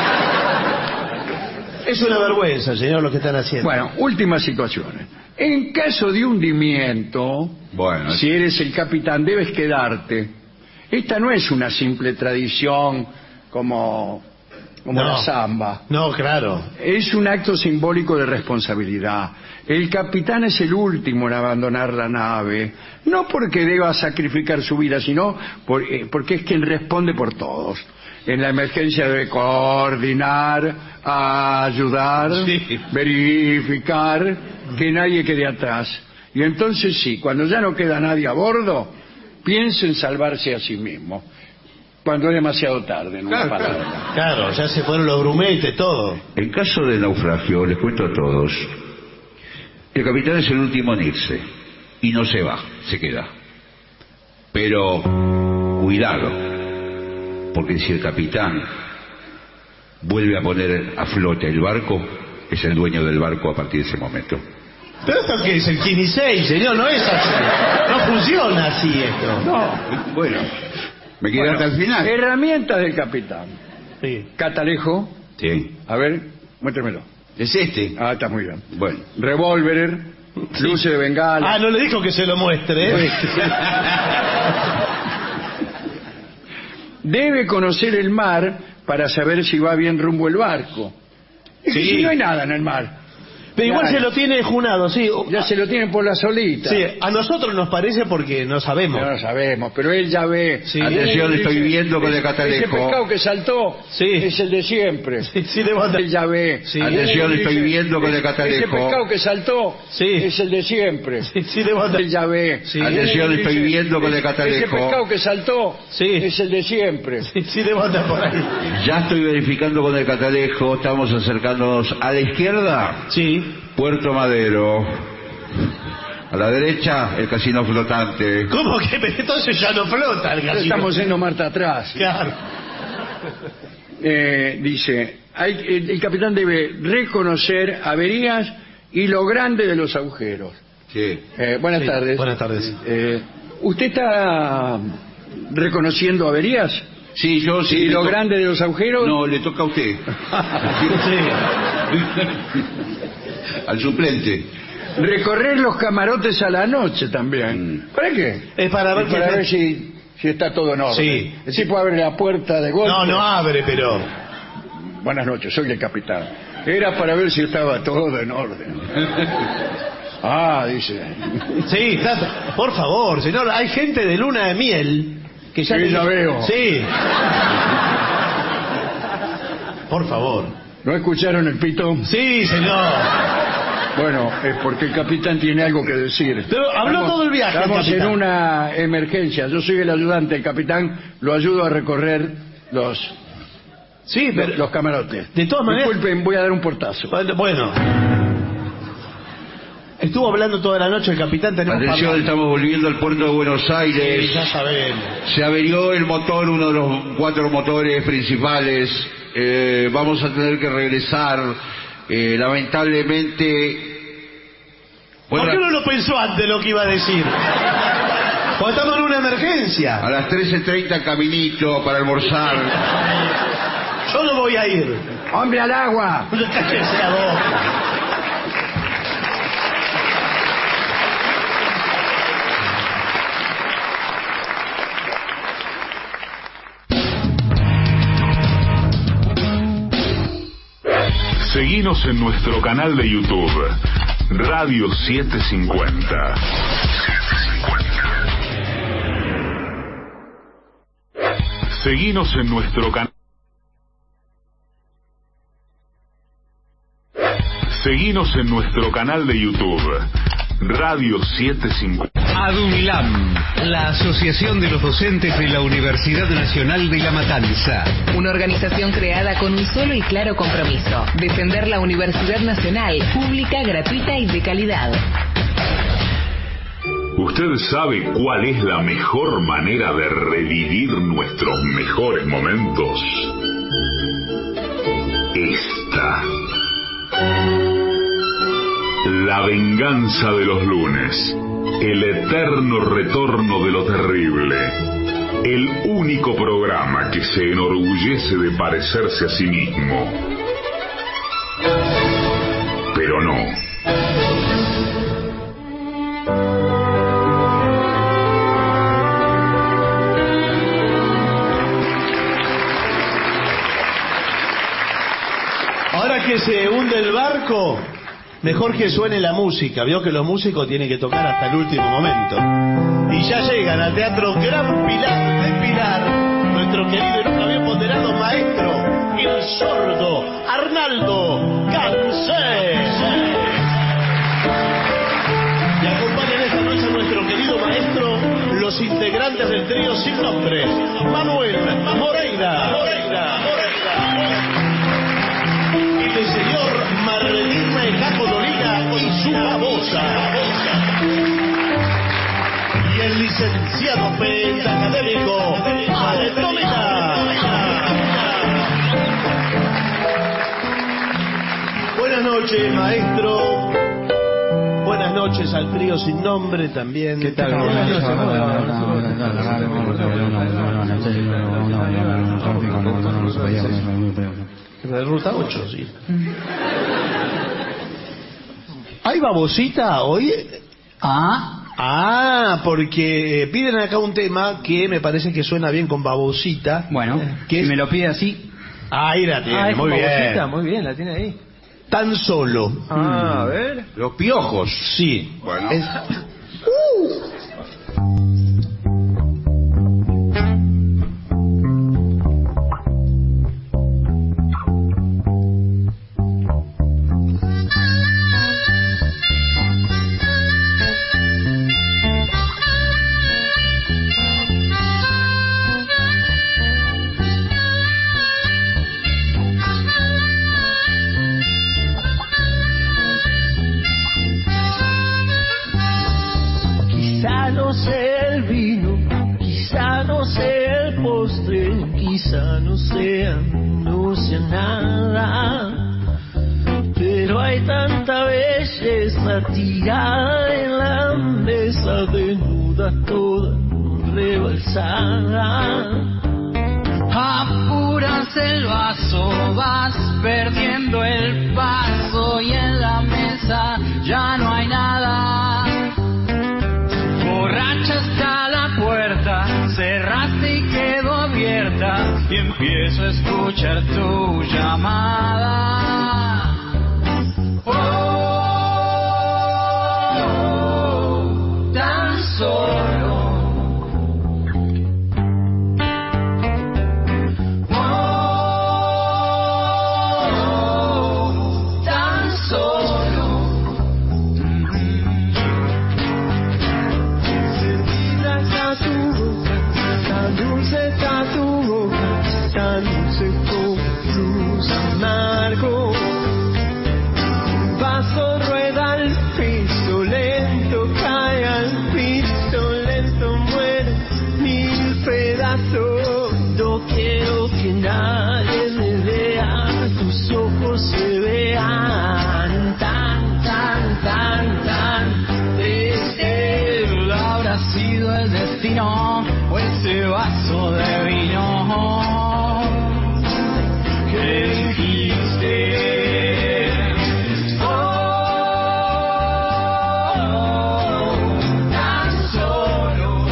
Es una vergüenza, señor, lo que están haciendo. Bueno, últimas situaciones. En caso de hundimiento, Bueno, si eres el capitán, debes quedarte. Esta no es una simple tradición como, como No. la samba. No, claro. Es un acto simbólico de responsabilidad. El capitán es el último en abandonar la nave, no porque deba sacrificar su vida, sino por- eh, porque es quien responde por todos. En la emergencia debe coordinar, ayudar, Sí. verificar que nadie quede atrás. Y entonces sí, cuando ya no queda nadie a bordo, piensa en salvarse a sí mismo. Cuando es demasiado tarde, en una Claro, palabra. claro, claro, ya se fueron los grumetes, todo. En caso de naufragio, les cuento a todos, el capitán es el último en irse y no se va, se queda. Pero cuidado, porque si el capitán vuelve a poner a flote el barco, es el dueño del barco a partir de ese momento. Pero esto que es el quince y seis, señor, no es así. No funciona así esto. No, Bueno, me quedé bueno, hasta el final. herramientas del capitán. Sí. Catalejo, Sí. a ver, muéstremelo. Es este. Ah, está muy bien. Bueno. Revólver, luces de bengala. Ah, no le dijo que se lo muestre, ¿eh? Debe conocer el mar para saber si va bien rumbo el barco. Es que Sí. si no hay nada en el mar. Pero igual Ya, se lo tiene junado, sí. Ya se lo tienen por la solita. Sí, a nosotros nos parece porque no sabemos. No lo sabemos, pero él ya ve. Sí. Atención, Él estoy dice, viendo con el ese- catalejo. Ese pescado que saltó Sí. es el de siempre. Sí, sí, debo andar- Él ya ve. Sí. Atención, Él estoy dice, viendo con el ese- catalejo. Ese pescado que saltó Sí. es el de siempre. Sí, sí, debo andar- Él ya ve. Sí. Atención, Él estoy dice, viendo con el Ese catalejo. pescado que saltó Sí. es el de siempre. Sí, sí, debo andar por ahí. Ya estoy verificando con el catalejo, estamos acercándonos a la izquierda, Sí. Puerto Madero. A la derecha, el casino flotante. ¿Cómo que? Pero entonces ya no flota el Ya casino. estamos yendo Marta atrás. Claro. Eh, dice, hay, el, el capitán debe reconocer averías y lo grande de los agujeros. Sí. Eh, buenas Sí, tardes. buenas tardes. Eh, ¿Usted está reconociendo averías? Sí, yo sí. ¿Y le lo to- grande de los agujeros? No, le toca a usted. Sí. Al suplente. Recorrer los camarotes a la noche también. Mm. ¿Para qué? Es para ver Y para que- ver si, si está todo en orden. Sí. El tipo abre la puerta de golpe. No, no abre, pero... Buenas noches, soy el capitán. Era para ver si estaba todo en orden. Ah, dice. Sí, está- por favor, señor, hay gente de luna de miel que ya... Sí, le- la veo. Sí. Por favor. ¿No escucharon el pito? Sí, señor. Bueno, es porque el capitán tiene algo que decir. Pero habló todo el viaje, el Estamos en capitán. una emergencia. Yo soy el ayudante, el capitán lo ayudo a recorrer los, Sí, los, pero... los camarotes. De todas maneras- Disculpen, voy a dar un portazo. Bueno. Estuvo hablando toda la noche el capitán, tenemos Atención, parlante. estamos volviendo al puerto de Buenos Sí, Aires. ya sabemos. Se averió el motor, uno de los cuatro motores principales. Eh, vamos a tener que regresar. Eh, lamentablemente. ¿Por Bueno, qué no lo pensó antes lo que iba a decir? Porque estamos en una emergencia. a las trece treinta caminito para almorzar. Yo no voy a ir. ¡Hombre al agua! Cállese la boca. Seguinos en nuestro canal de YouTube, Radio setecientos cincuenta. Seguinos en nuestro canal. Seguinos en nuestro canal de YouTube, Radio setecientos cincuenta. ADUNLAM, la Asociación de los Docentes de la Universidad Nacional de La Matanza. Una organización creada con un solo y claro compromiso: defender la Universidad Nacional, pública, gratuita y de calidad. ¿Usted sabe cuál es la mejor manera de revivir nuestros mejores momentos? Esta. La venganza de los lunes. El eterno retorno de lo terrible. El único programa que se enorgullece de parecerse a sí mismo. Pero no. Ahora que se hunde el barco, mejor que suene la música. Vio que los músicos tienen que tocar hasta el último momento. Y ya llegan al Teatro Gran Pilar de Pilar nuestro querido y nunca bien ponderado maestro, el sordo Arnaldo Cancé. los integrantes del trío sin nombre, Manuel Moreira, Moreira, y el señor Marlene Caco Dolina y su babosa, y el licenciado pentacadémico Ale Tomita. Buenas noches, maestro. Buenas noches al trío sin nombre también. ¿Qué tal? Buenas noches. De ruta ocho, sí. ¿Hay babosita hoy? Ah. Ah, porque piden acá un tema que me parece que suena bien con babosita. Bueno, que si es... me lo pide así. Ahí la tiene, ah, muy bien. Babosita, muy bien, la tiene ahí. Tan solo. Ah, a ver. Los piojos. Sí. Bueno. Es... Quizá no sea, no sea nada, pero hay tanta belleza tirada en la mesa, desnuda toda rebalsada. Apuras el vaso, vas perdiendo el paso y en la mesa ya no hay nada. Borracha está la puerta, cerraste y quedó abierta y empiezo a escuchar tu llamada. Oh, tan solo. Oh, tan solo. Tan dulce está tu boca, tan dulce como luz amargo. Un vaso rueda al piso, lento cae al piso, lento muere mil pedazos. No quiero que nadie me vea, tus ojos se vean tan, tan, tan, tan. Este habrá sido el destino o ese vaso de vino que dijiste. Oh, tan solo.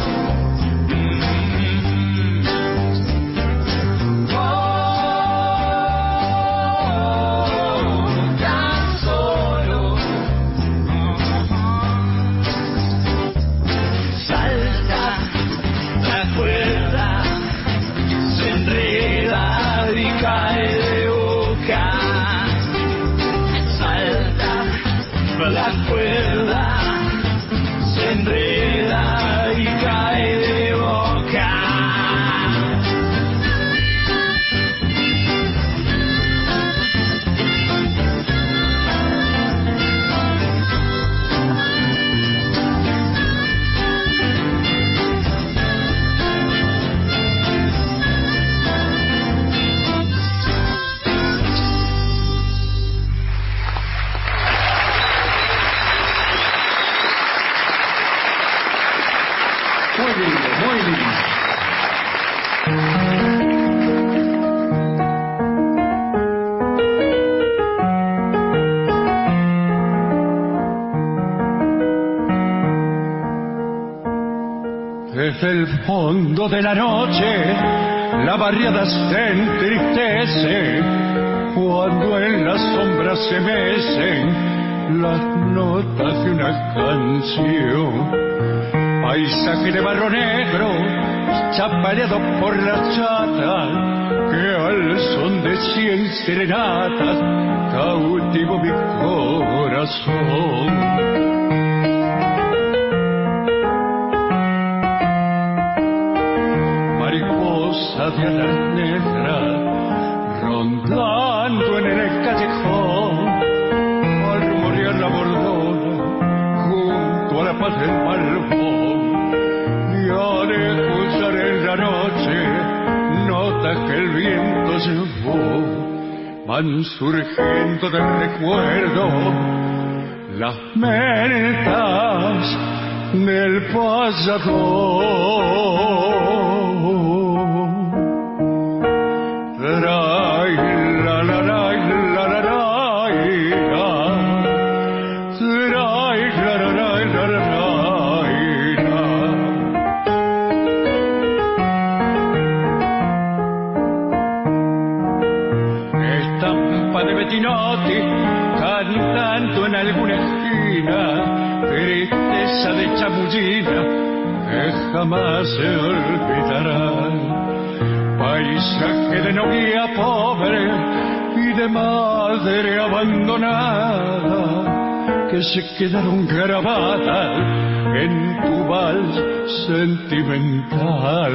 Oh, tan solo. Salta la cuerda, se enreda y cae de boca. Salta la cuerda, se enreda y cae de boca. Muy lindo, muy lindo. Desde el fondo de la noche la barriada se entristece cuando en las sombras se mecen las notas de una canción. Paisaje de barro negro, chapareado por la chata, que al son de cien serenatas cautivo mi corazón. mariposa de alas negras, rondando en el callejón, al rumorear la bordona, junto a la paz del balcón, y al escuchar en la noche notas que el viento llevó, van surgiendo del recuerdo las mentas del pasado. Ray, la, la, la, la, la, la, la, ray, la, la, la, la, la, la. Estampa de Bettinotti cantando en alguna esquina, tristeza de chamullina que jamás se olvidará. Paisaje de novia pobre y de madre abandonada que se quedaron grabadas en tu vals sentimental.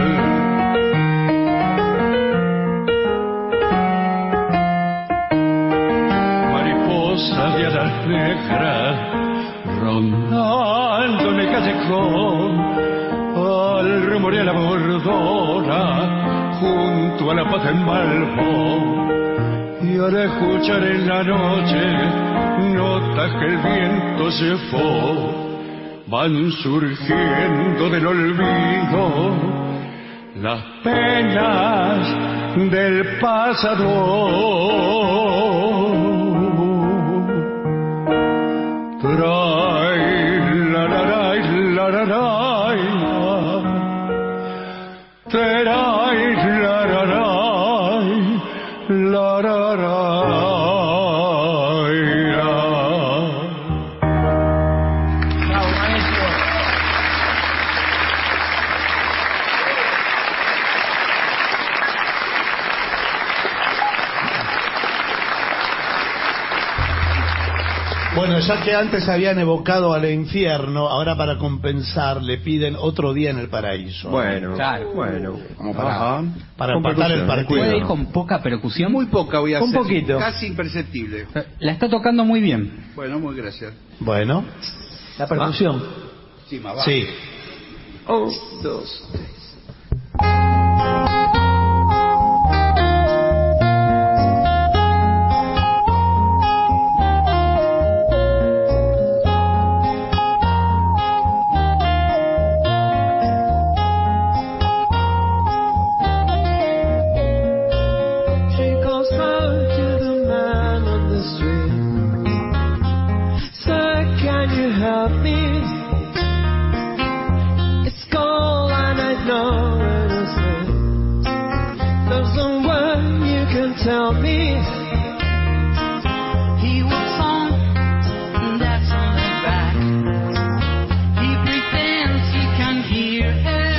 Mariposa de alas negras rondando en el callejón, al rumorear la bordona, junto a la paz del balcón, y al escuchar en la noche notas que el viento se fue, van surgiendo del olvido las penas del pasado. Trai, la, la, la, la, la, la, trai, la, la, la, la, la, la. Bueno, ya que antes habían evocado al infierno, ahora para compensar le piden otro día en el paraíso. Bueno, claro. Bueno, como para, para empatar el partido. ¿Puede ir con poca percusión? Muy poca voy a un hacer. Un poquito. Casi imperceptible. La está tocando muy bien. Bueno, muy gracias. Bueno. La percusión. Sí, más va. Sí. Un, dos, tres. Tell me he walks on, that's on the back. He pretends he can hear her,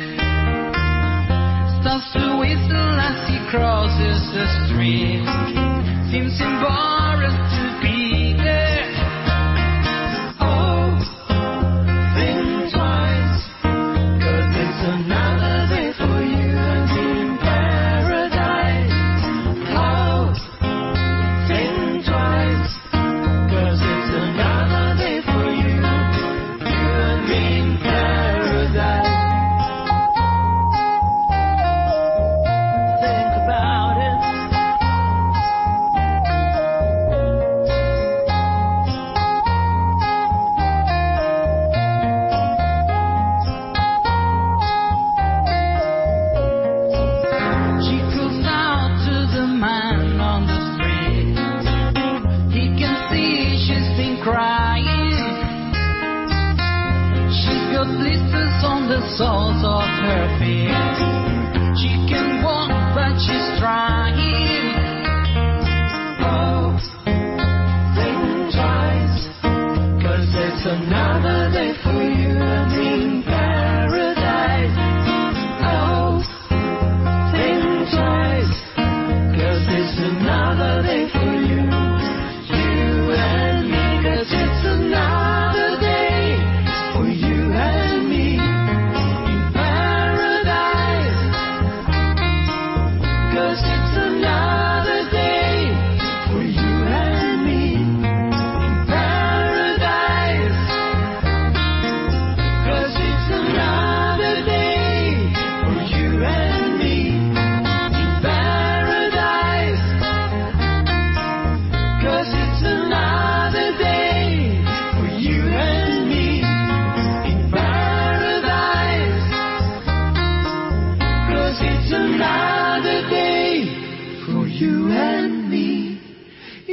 starts to whistle as he crosses the street. Seems embarrassed to be there. Oh, think twice, 'cause it's another day for you and me in paradise.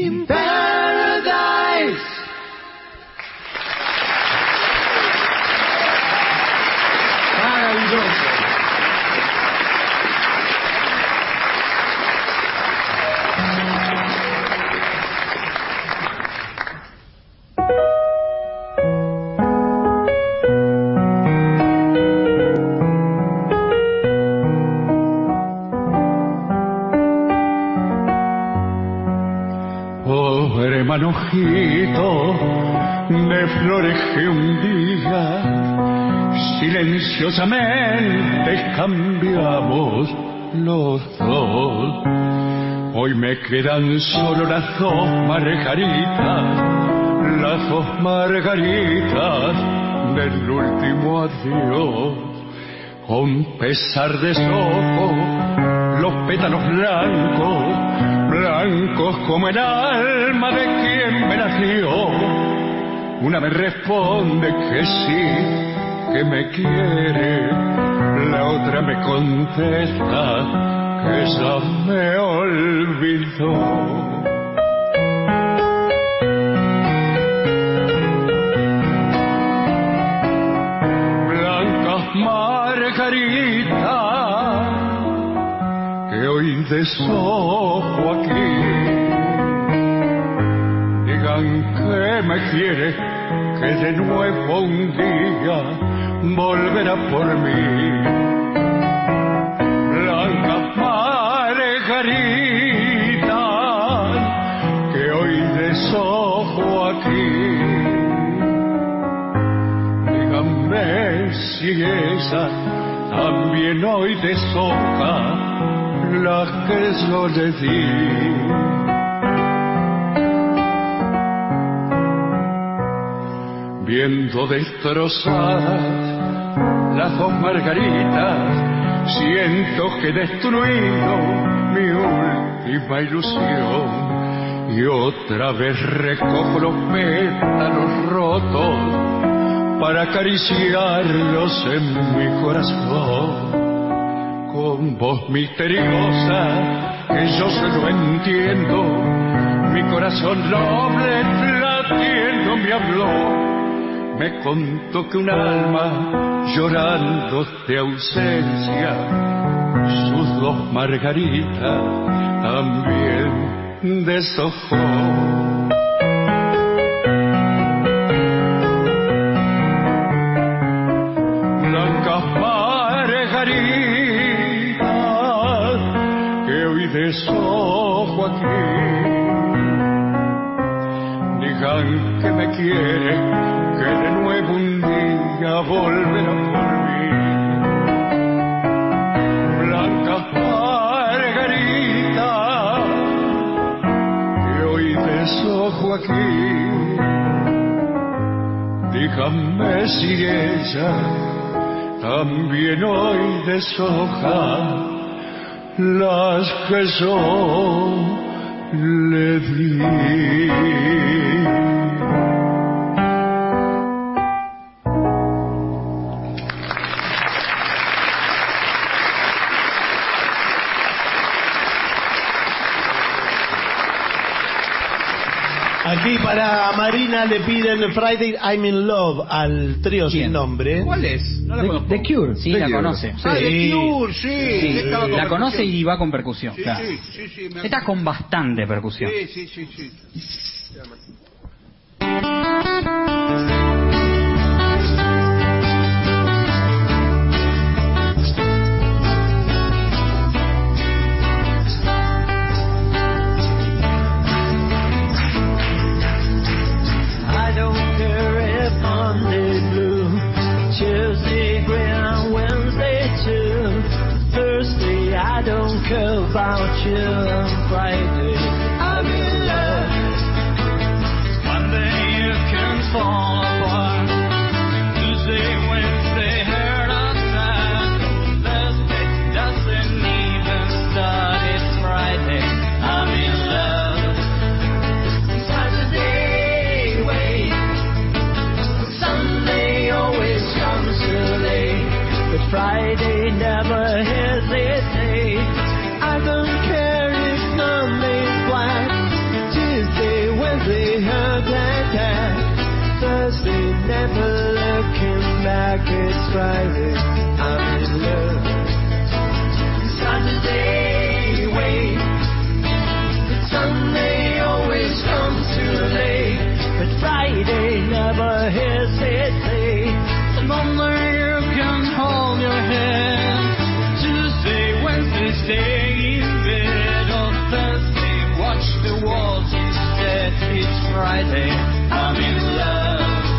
in paradise. Maravilloso. Oh, hermanojito de flores que un día silenciosamente cambiamos los dos. Hoy me quedan solo las dos margaritas, las dos margaritas del último adiós. Con pesar de sopo, los pétalos blancos, blancos como el alma de quien me las dio. Una me responde que sí, que me quiere, la otra me contesta que ya me olvidó. Blancas margaritas que hoy deshojo aquí, digan que me quiere, que de nuevo un día volverá por mí. Blancas margaritas que hoy deshojo aquí, díganme si ella también hoy deshoja las que yo le di. Viendo destrozadas las dos margaritas, siento que he destruido mi última ilusión. Y otra vez recojo los pétalos rotos para acariciarlos en mi corazón. Con voz misteriosa que yo solo entiendo, mi corazón noble latiendo me habló. Me contó que un alma llorando de ausencia, sus dos margaritas también deshojó. Blancas margaritas que hoy deshojo aquí, digan que me quiere, que de nuevo un día volverá por mí. Blancas margaritas que hoy deshojo aquí, díganme si ella también hoy deshoja las que yo le di. Aquí para Marina le piden Friday I'm in Love al trío sin nombre. ¿Cuál es? No la The, conozco. The Cure, sí, The la Cure. conoce. Ah, The Cure, sí. Sí, Estaba con la percusión. conoce y va con percusión. Sí, Claro. sí, sí, sí, me Está con bastante percusión. Sí, sí, sí, sí. I don't care if Monday blue, Tuesday green, Wednesday too, Thursday I don't care about you, and Friday I'm in love. Monday you can fall apart, Tuesday, Wednesday hurt outside, Thursday doesn't even start, it's Friday I'm in love. Saturday wait, Sunday always comes too late, but Friday never hesitates. I don't care if Monday never looking back, it's Friday, I'm in love. Saturday, wait, but Sunday always comes too late, but Friday never hesitates. Monday you can hold your hand, Tuesday, Wednesday stay in bed, on Thursday watch the walls instead. It's Friday, I'm in love.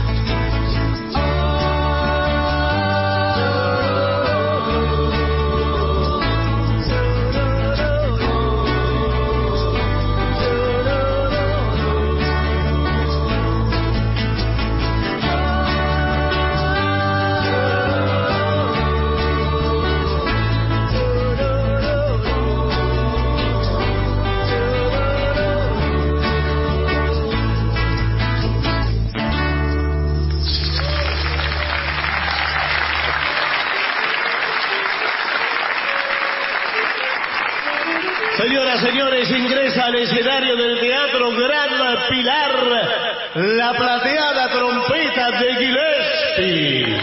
Señoras, señores, ingresa al escenario del Teatro Gran Pilar la plateada trompeta de Gillespie.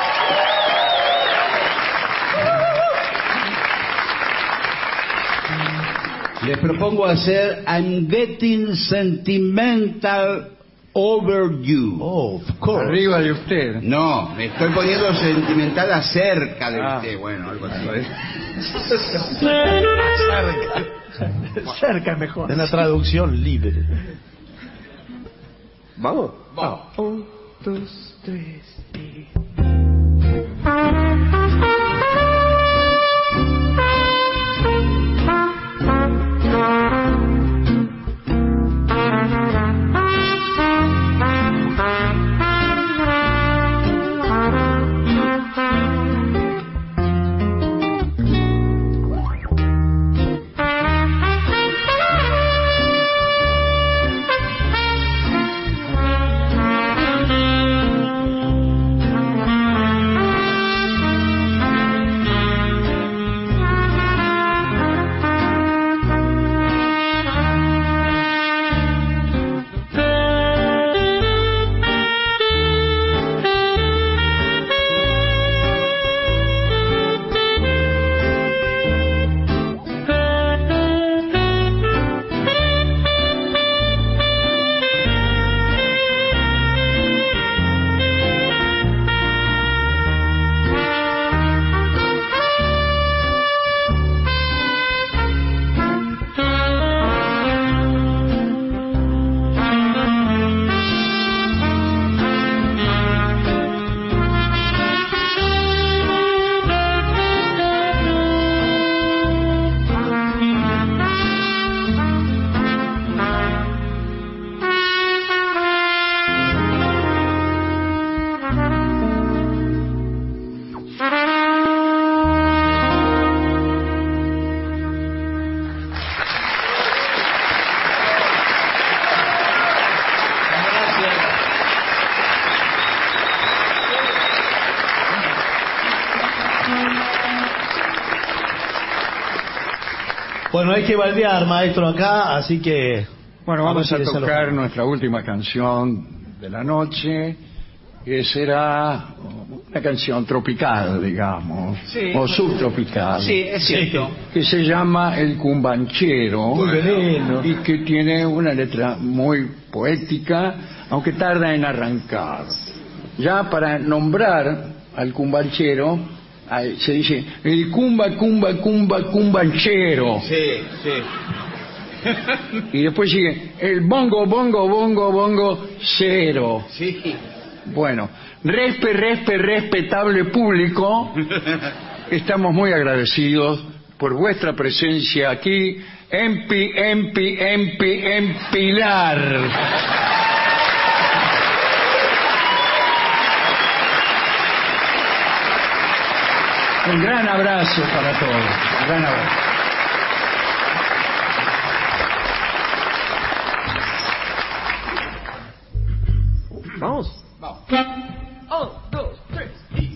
Les propongo hacer I'm Getting Sentimental Over You. Oh, of course. Arriba de usted. No, me estoy poniendo sentimental acerca de Ah. usted. Bueno, algo así. Cerca. Cerca es mejor. Es una traducción libre. Vamos. Vamos. Un, dos, tres y... Bueno, hay que baldear, maestro, acá, así que... Bueno, vamos a ver si tocar desaloja. nuestra última canción de la noche, que será una canción tropical, digamos, Sí. o subtropical. Sí, es cierto. Que se llama El Cumbanchero. Muy veneno. Y que tiene una letra muy poética, aunque tarda en arrancar. Ya para nombrar al cumbanchero, ahí se dice el cumba, cumba, cumba, cumbanchero. Sí, sí. Y después sigue el bongo, bongo, bongo, bongo, cero. Sí. Bueno, respe, respe, respetable público, estamos muy agradecidos por vuestra presencia aquí en Pi, en Pi, en Pi, en Pilar. Un gran abrazo para todos. Un gran abrazo. Vamos. Vamos. Un, dos, tres y...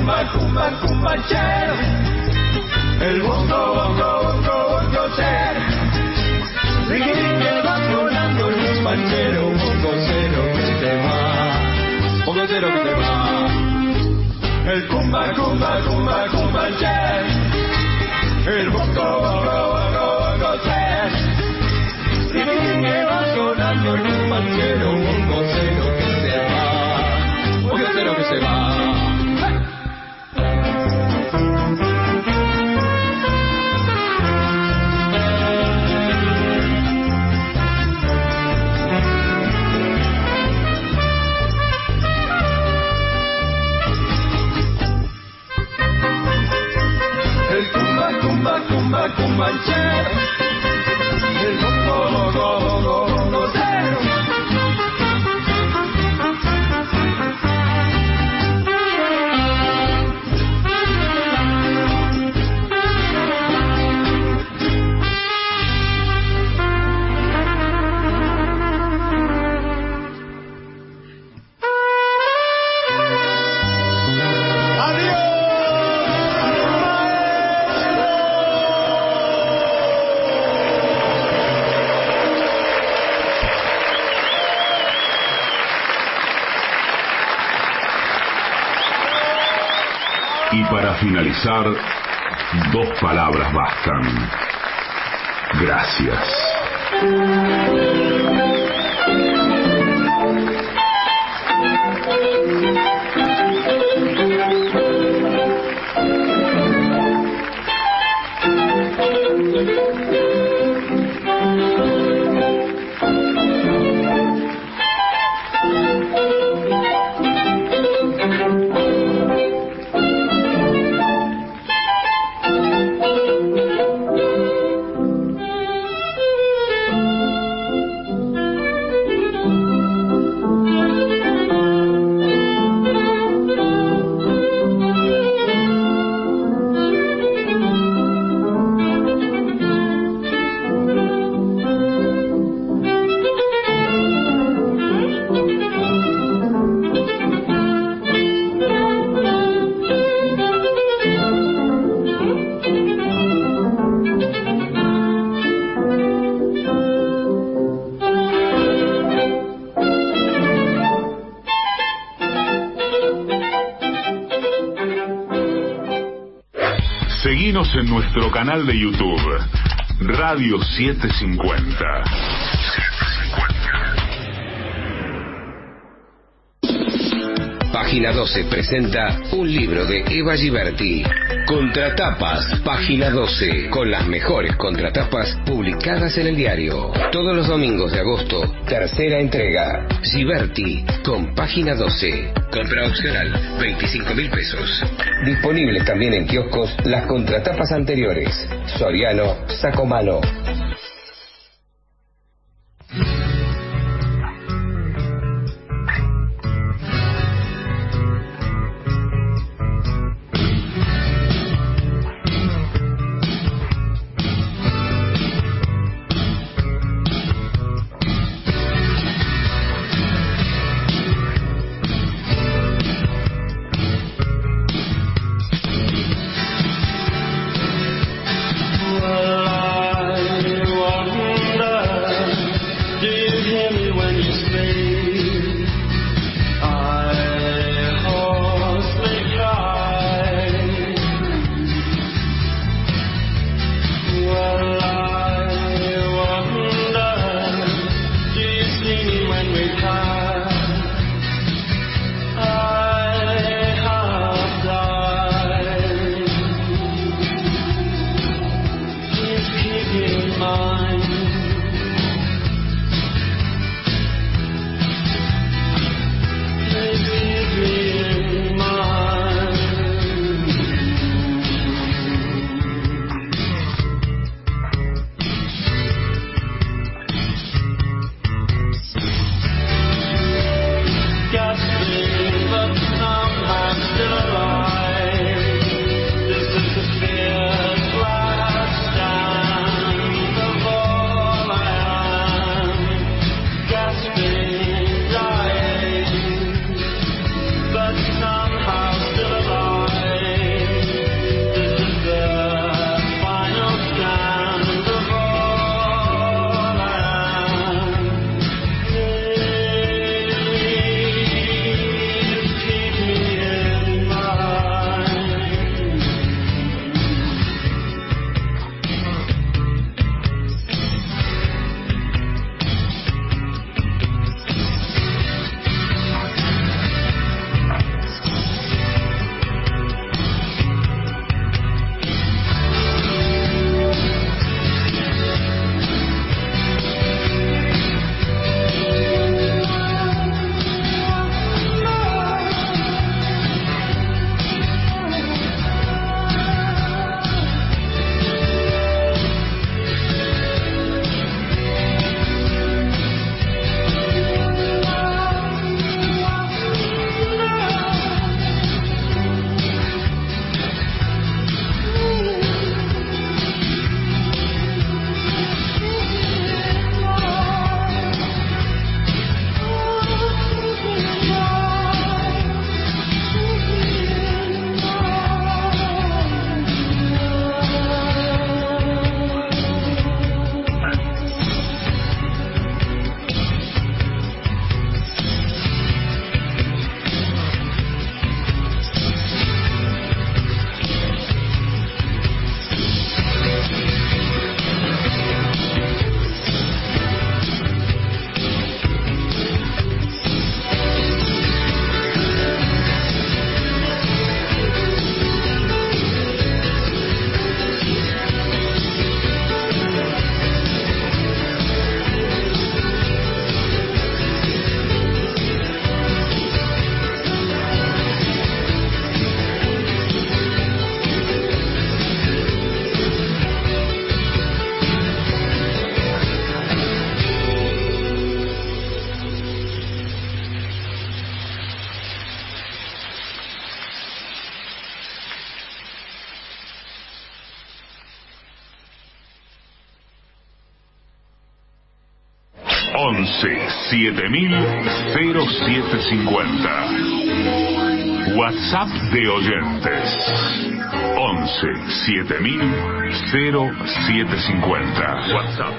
cumba, cumba, cumbanchero. El bongo, bongo, bongo, bongocero. Riquiringue va sonando el cumbanchero, bongocero que te va, bongocero que te va. El cumba, cumba, cumba, cumbanchero. El bongo, bongo, bongo, bongocero. Riquiringue va sonando el cumbanchero, bongocero que te va, bongocero que se va. Cumba, cumba, cumbanchero. El bongo, bongo, bongo, bongocero. Y para finalizar, dos palabras bastan. Gracias. Seguinos en nuestro canal de YouTube, Radio setecientos cincuenta. Página doce presenta un libro de Eva Giberti. Contratapas, Página doce, con las mejores contratapas publicadas en el diario. Todos los domingos de agosto, tercera entrega. Giberti, con Página doce. Compra opcional, veinticinco mil pesos. Disponibles también en kioscos las contratapas anteriores. Soriano, Sacomano. Well, I once siete mil cero siete cincuenta. WhatsApp de oyentes once siete mil cero siete cincuenta. WhatsApp.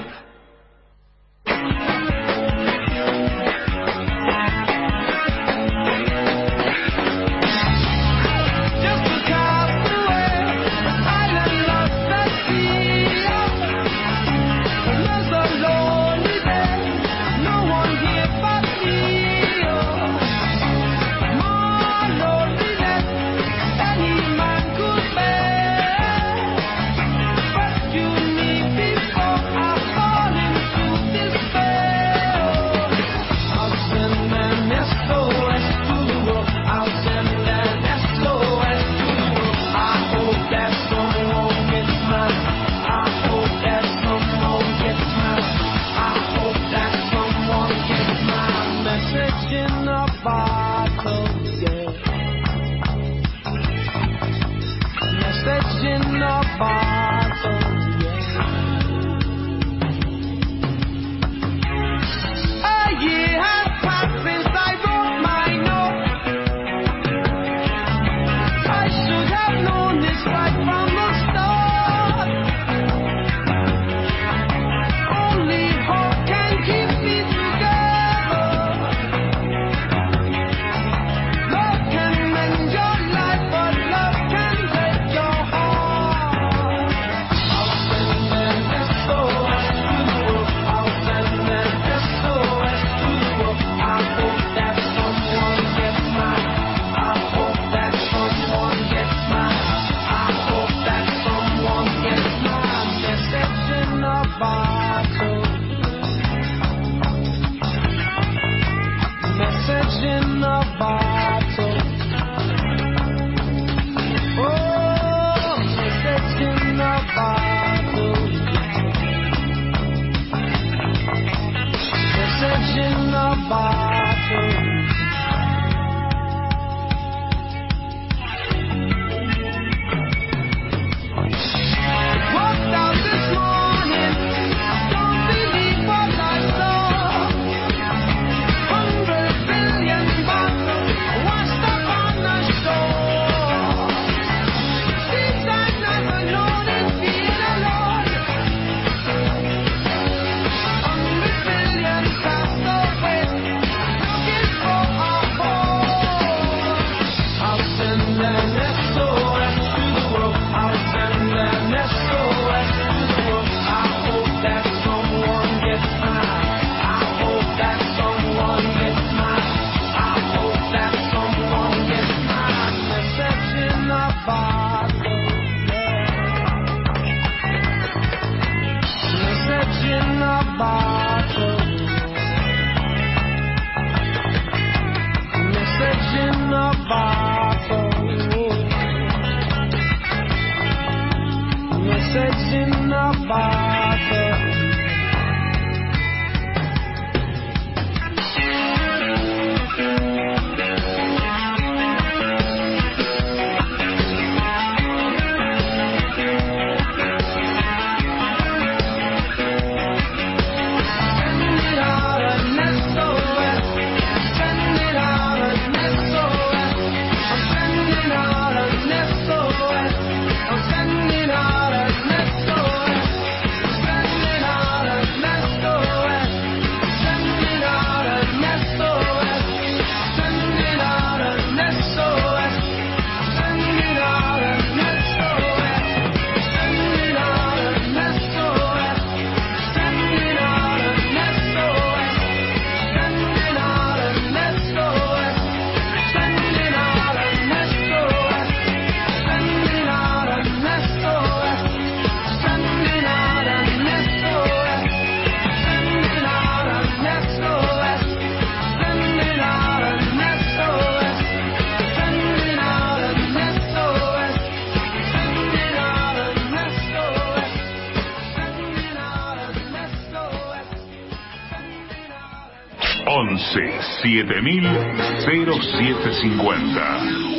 once siete mil cero siete cincuenta.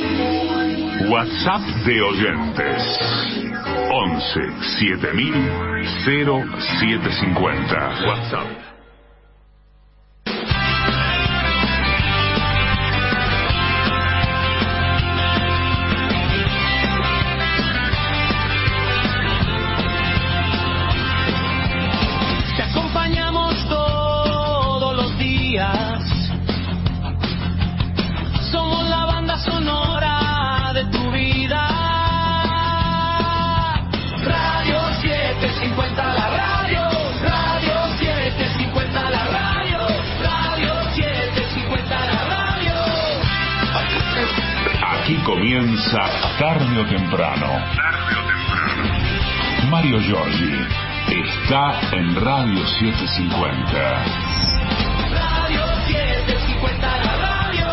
WhatsApp de oyentes once siete mil cero siete cincuenta. WhatsApp. comienza tarde o temprano. Tarde o temprano. Mario Giorgi está en Radio setecientos cincuenta. Radio setecientos cincuenta, la radio.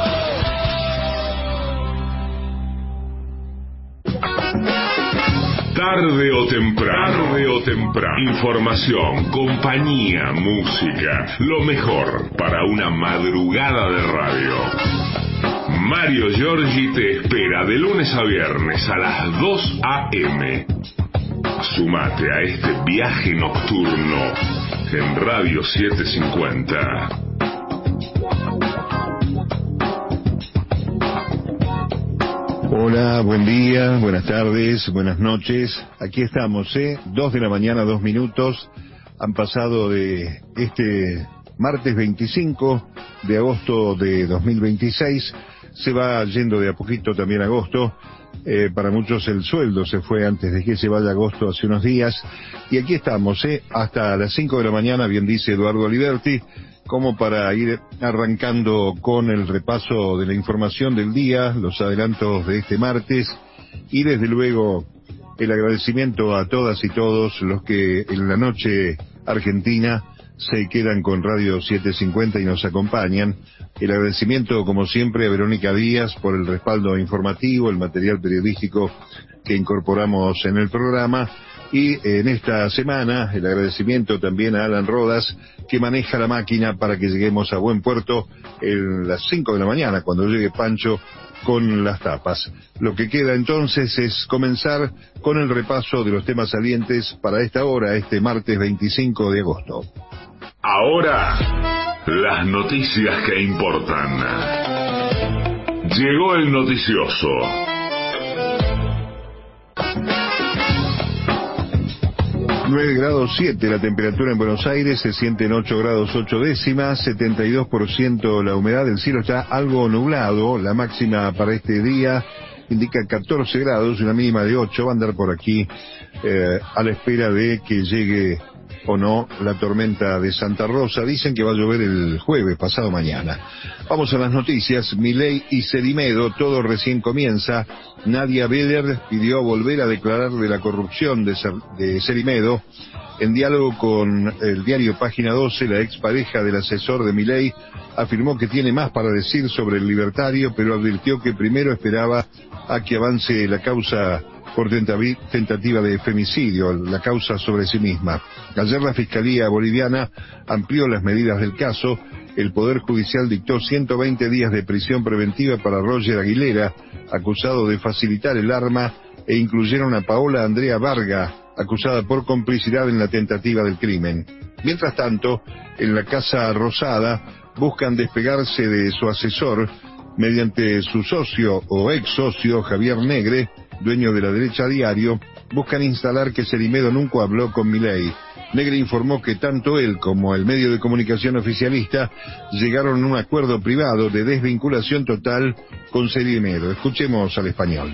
Tarde o temprano, tarde o temprano. Información, compañía, música, lo mejor para una madrugada de radio. Mario Giorgi te espera de lunes a viernes a las dos a eme. Sumate a este viaje nocturno en Radio setecientos cincuenta. Hola, buen día, buenas tardes, buenas noches. Aquí estamos, ¿eh? Dos de la mañana, dos minutos. Han pasado de este martes veinticinco de agosto de dos mil veintiséis. Se va yendo de a poquito también agosto. Eh, para muchos el sueldo se fue antes de que se vaya agosto, hace unos días. Y aquí estamos, ¿eh? Hasta las cinco de la mañana, bien dice Eduardo Aliberti, como para ir arrancando con el repaso de la información del día, los adelantos de este martes, y desde luego el agradecimiento a todas y todos los que en la noche argentina se quedan con Radio setecientos cincuenta y nos acompañan. El agradecimiento, como siempre, a Verónica Díaz por el respaldo informativo, el material periodístico que incorporamos en el programa. Y en esta semana, el agradecimiento también a Alan Rodas, que maneja la máquina para que lleguemos a buen puerto en las cinco de la mañana, cuando llegue Pancho con las tapas. Lo que queda entonces es comenzar con el repaso de los temas salientes para esta hora, este martes veinticinco de agosto. Ahora, las noticias que importan. Llegó el noticioso. nueve grados siete la temperatura en Buenos Aires, se siente en ocho grados ocho décimas, setenta y dos por ciento la humedad, el cielo está algo nublado, la máxima para este día indica catorce grados, una mínima de ocho, va a andar por aquí eh, a la espera de que llegue o no la tormenta de Santa Rosa. Dicen que va a llover el jueves, pasado mañana. Vamos a las noticias. Milei y Cerimedo, todo recién comienza. Nadia Beller pidió volver a declarar de la corrupción de, de Cerimedo. En diálogo con el diario Página doce, la expareja del asesor de Milei afirmó que tiene más para decir sobre el libertario, pero advirtió que primero esperaba a que avance la causa por tentativa de femicidio, la causa sobre sí misma. Ayer la Fiscalía Boliviana amplió las medidas del caso. El Poder Judicial dictó ciento veinte días de prisión preventiva para Roger Aguilera, acusado de facilitar el arma, e incluyeron a Paola Andrea Varga, acusada por complicidad en la tentativa del crimen. Mientras tanto, en la Casa Rosada buscan despegarse de su asesor mediante su socio o ex socio Javier Negre, dueño de La Derecha Diario. Buscan instalar que Cerimedo nunca habló con Milei. Negre informó que tanto él como el medio de comunicación oficialista llegaron a un acuerdo privado de desvinculación total con Cerimedo. Escuchemos al español.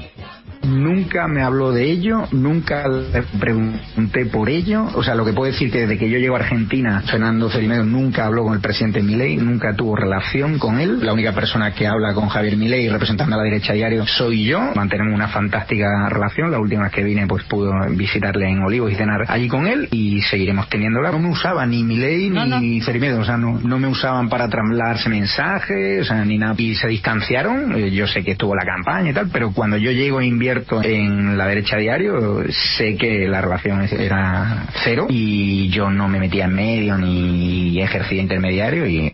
Nunca me habló de ello, nunca le pregunté por ello. O sea, lo que puedo decir que desde que yo llego a Argentina, Fernando Cerimedo nunca habló con el presidente Milei, nunca tuvo relación con él. La única persona que habla con Javier Milei representando a La Derecha Diario soy yo. Mantenemos una fantástica relación. La última vez que vine pues pude visitarle en Olivos y cenar allí con él, y seguiremos teniéndola. No me usaba ni Milei no, ni no. Cerimedo, o sea, no, no me usaban para trasladarse mensajes, o sea, ni nada. Y se distanciaron. Yo sé que estuvo la campaña y tal, pero cuando yo llego e invierto en La Derecha Diario, sé que la relación era cero y yo no me metía en medio ni ejercía intermediario. Y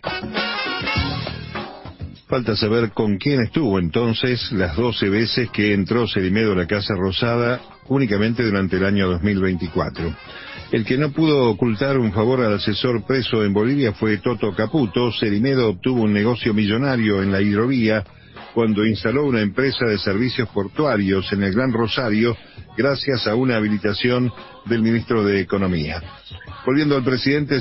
falta saber con quién estuvo entonces las doce veces que entró Cerimedo a la Casa Rosada únicamente durante el año dos mil veinticuatro. El que no pudo ocultar un favor al asesor preso en Bolivia fue Toto Caputo. Cerimedo obtuvo un negocio millonario en la hidrovía cuando instaló una empresa de servicios portuarios en el Gran Rosario gracias a una habilitación del ministro de Economía. Volviendo al presidente,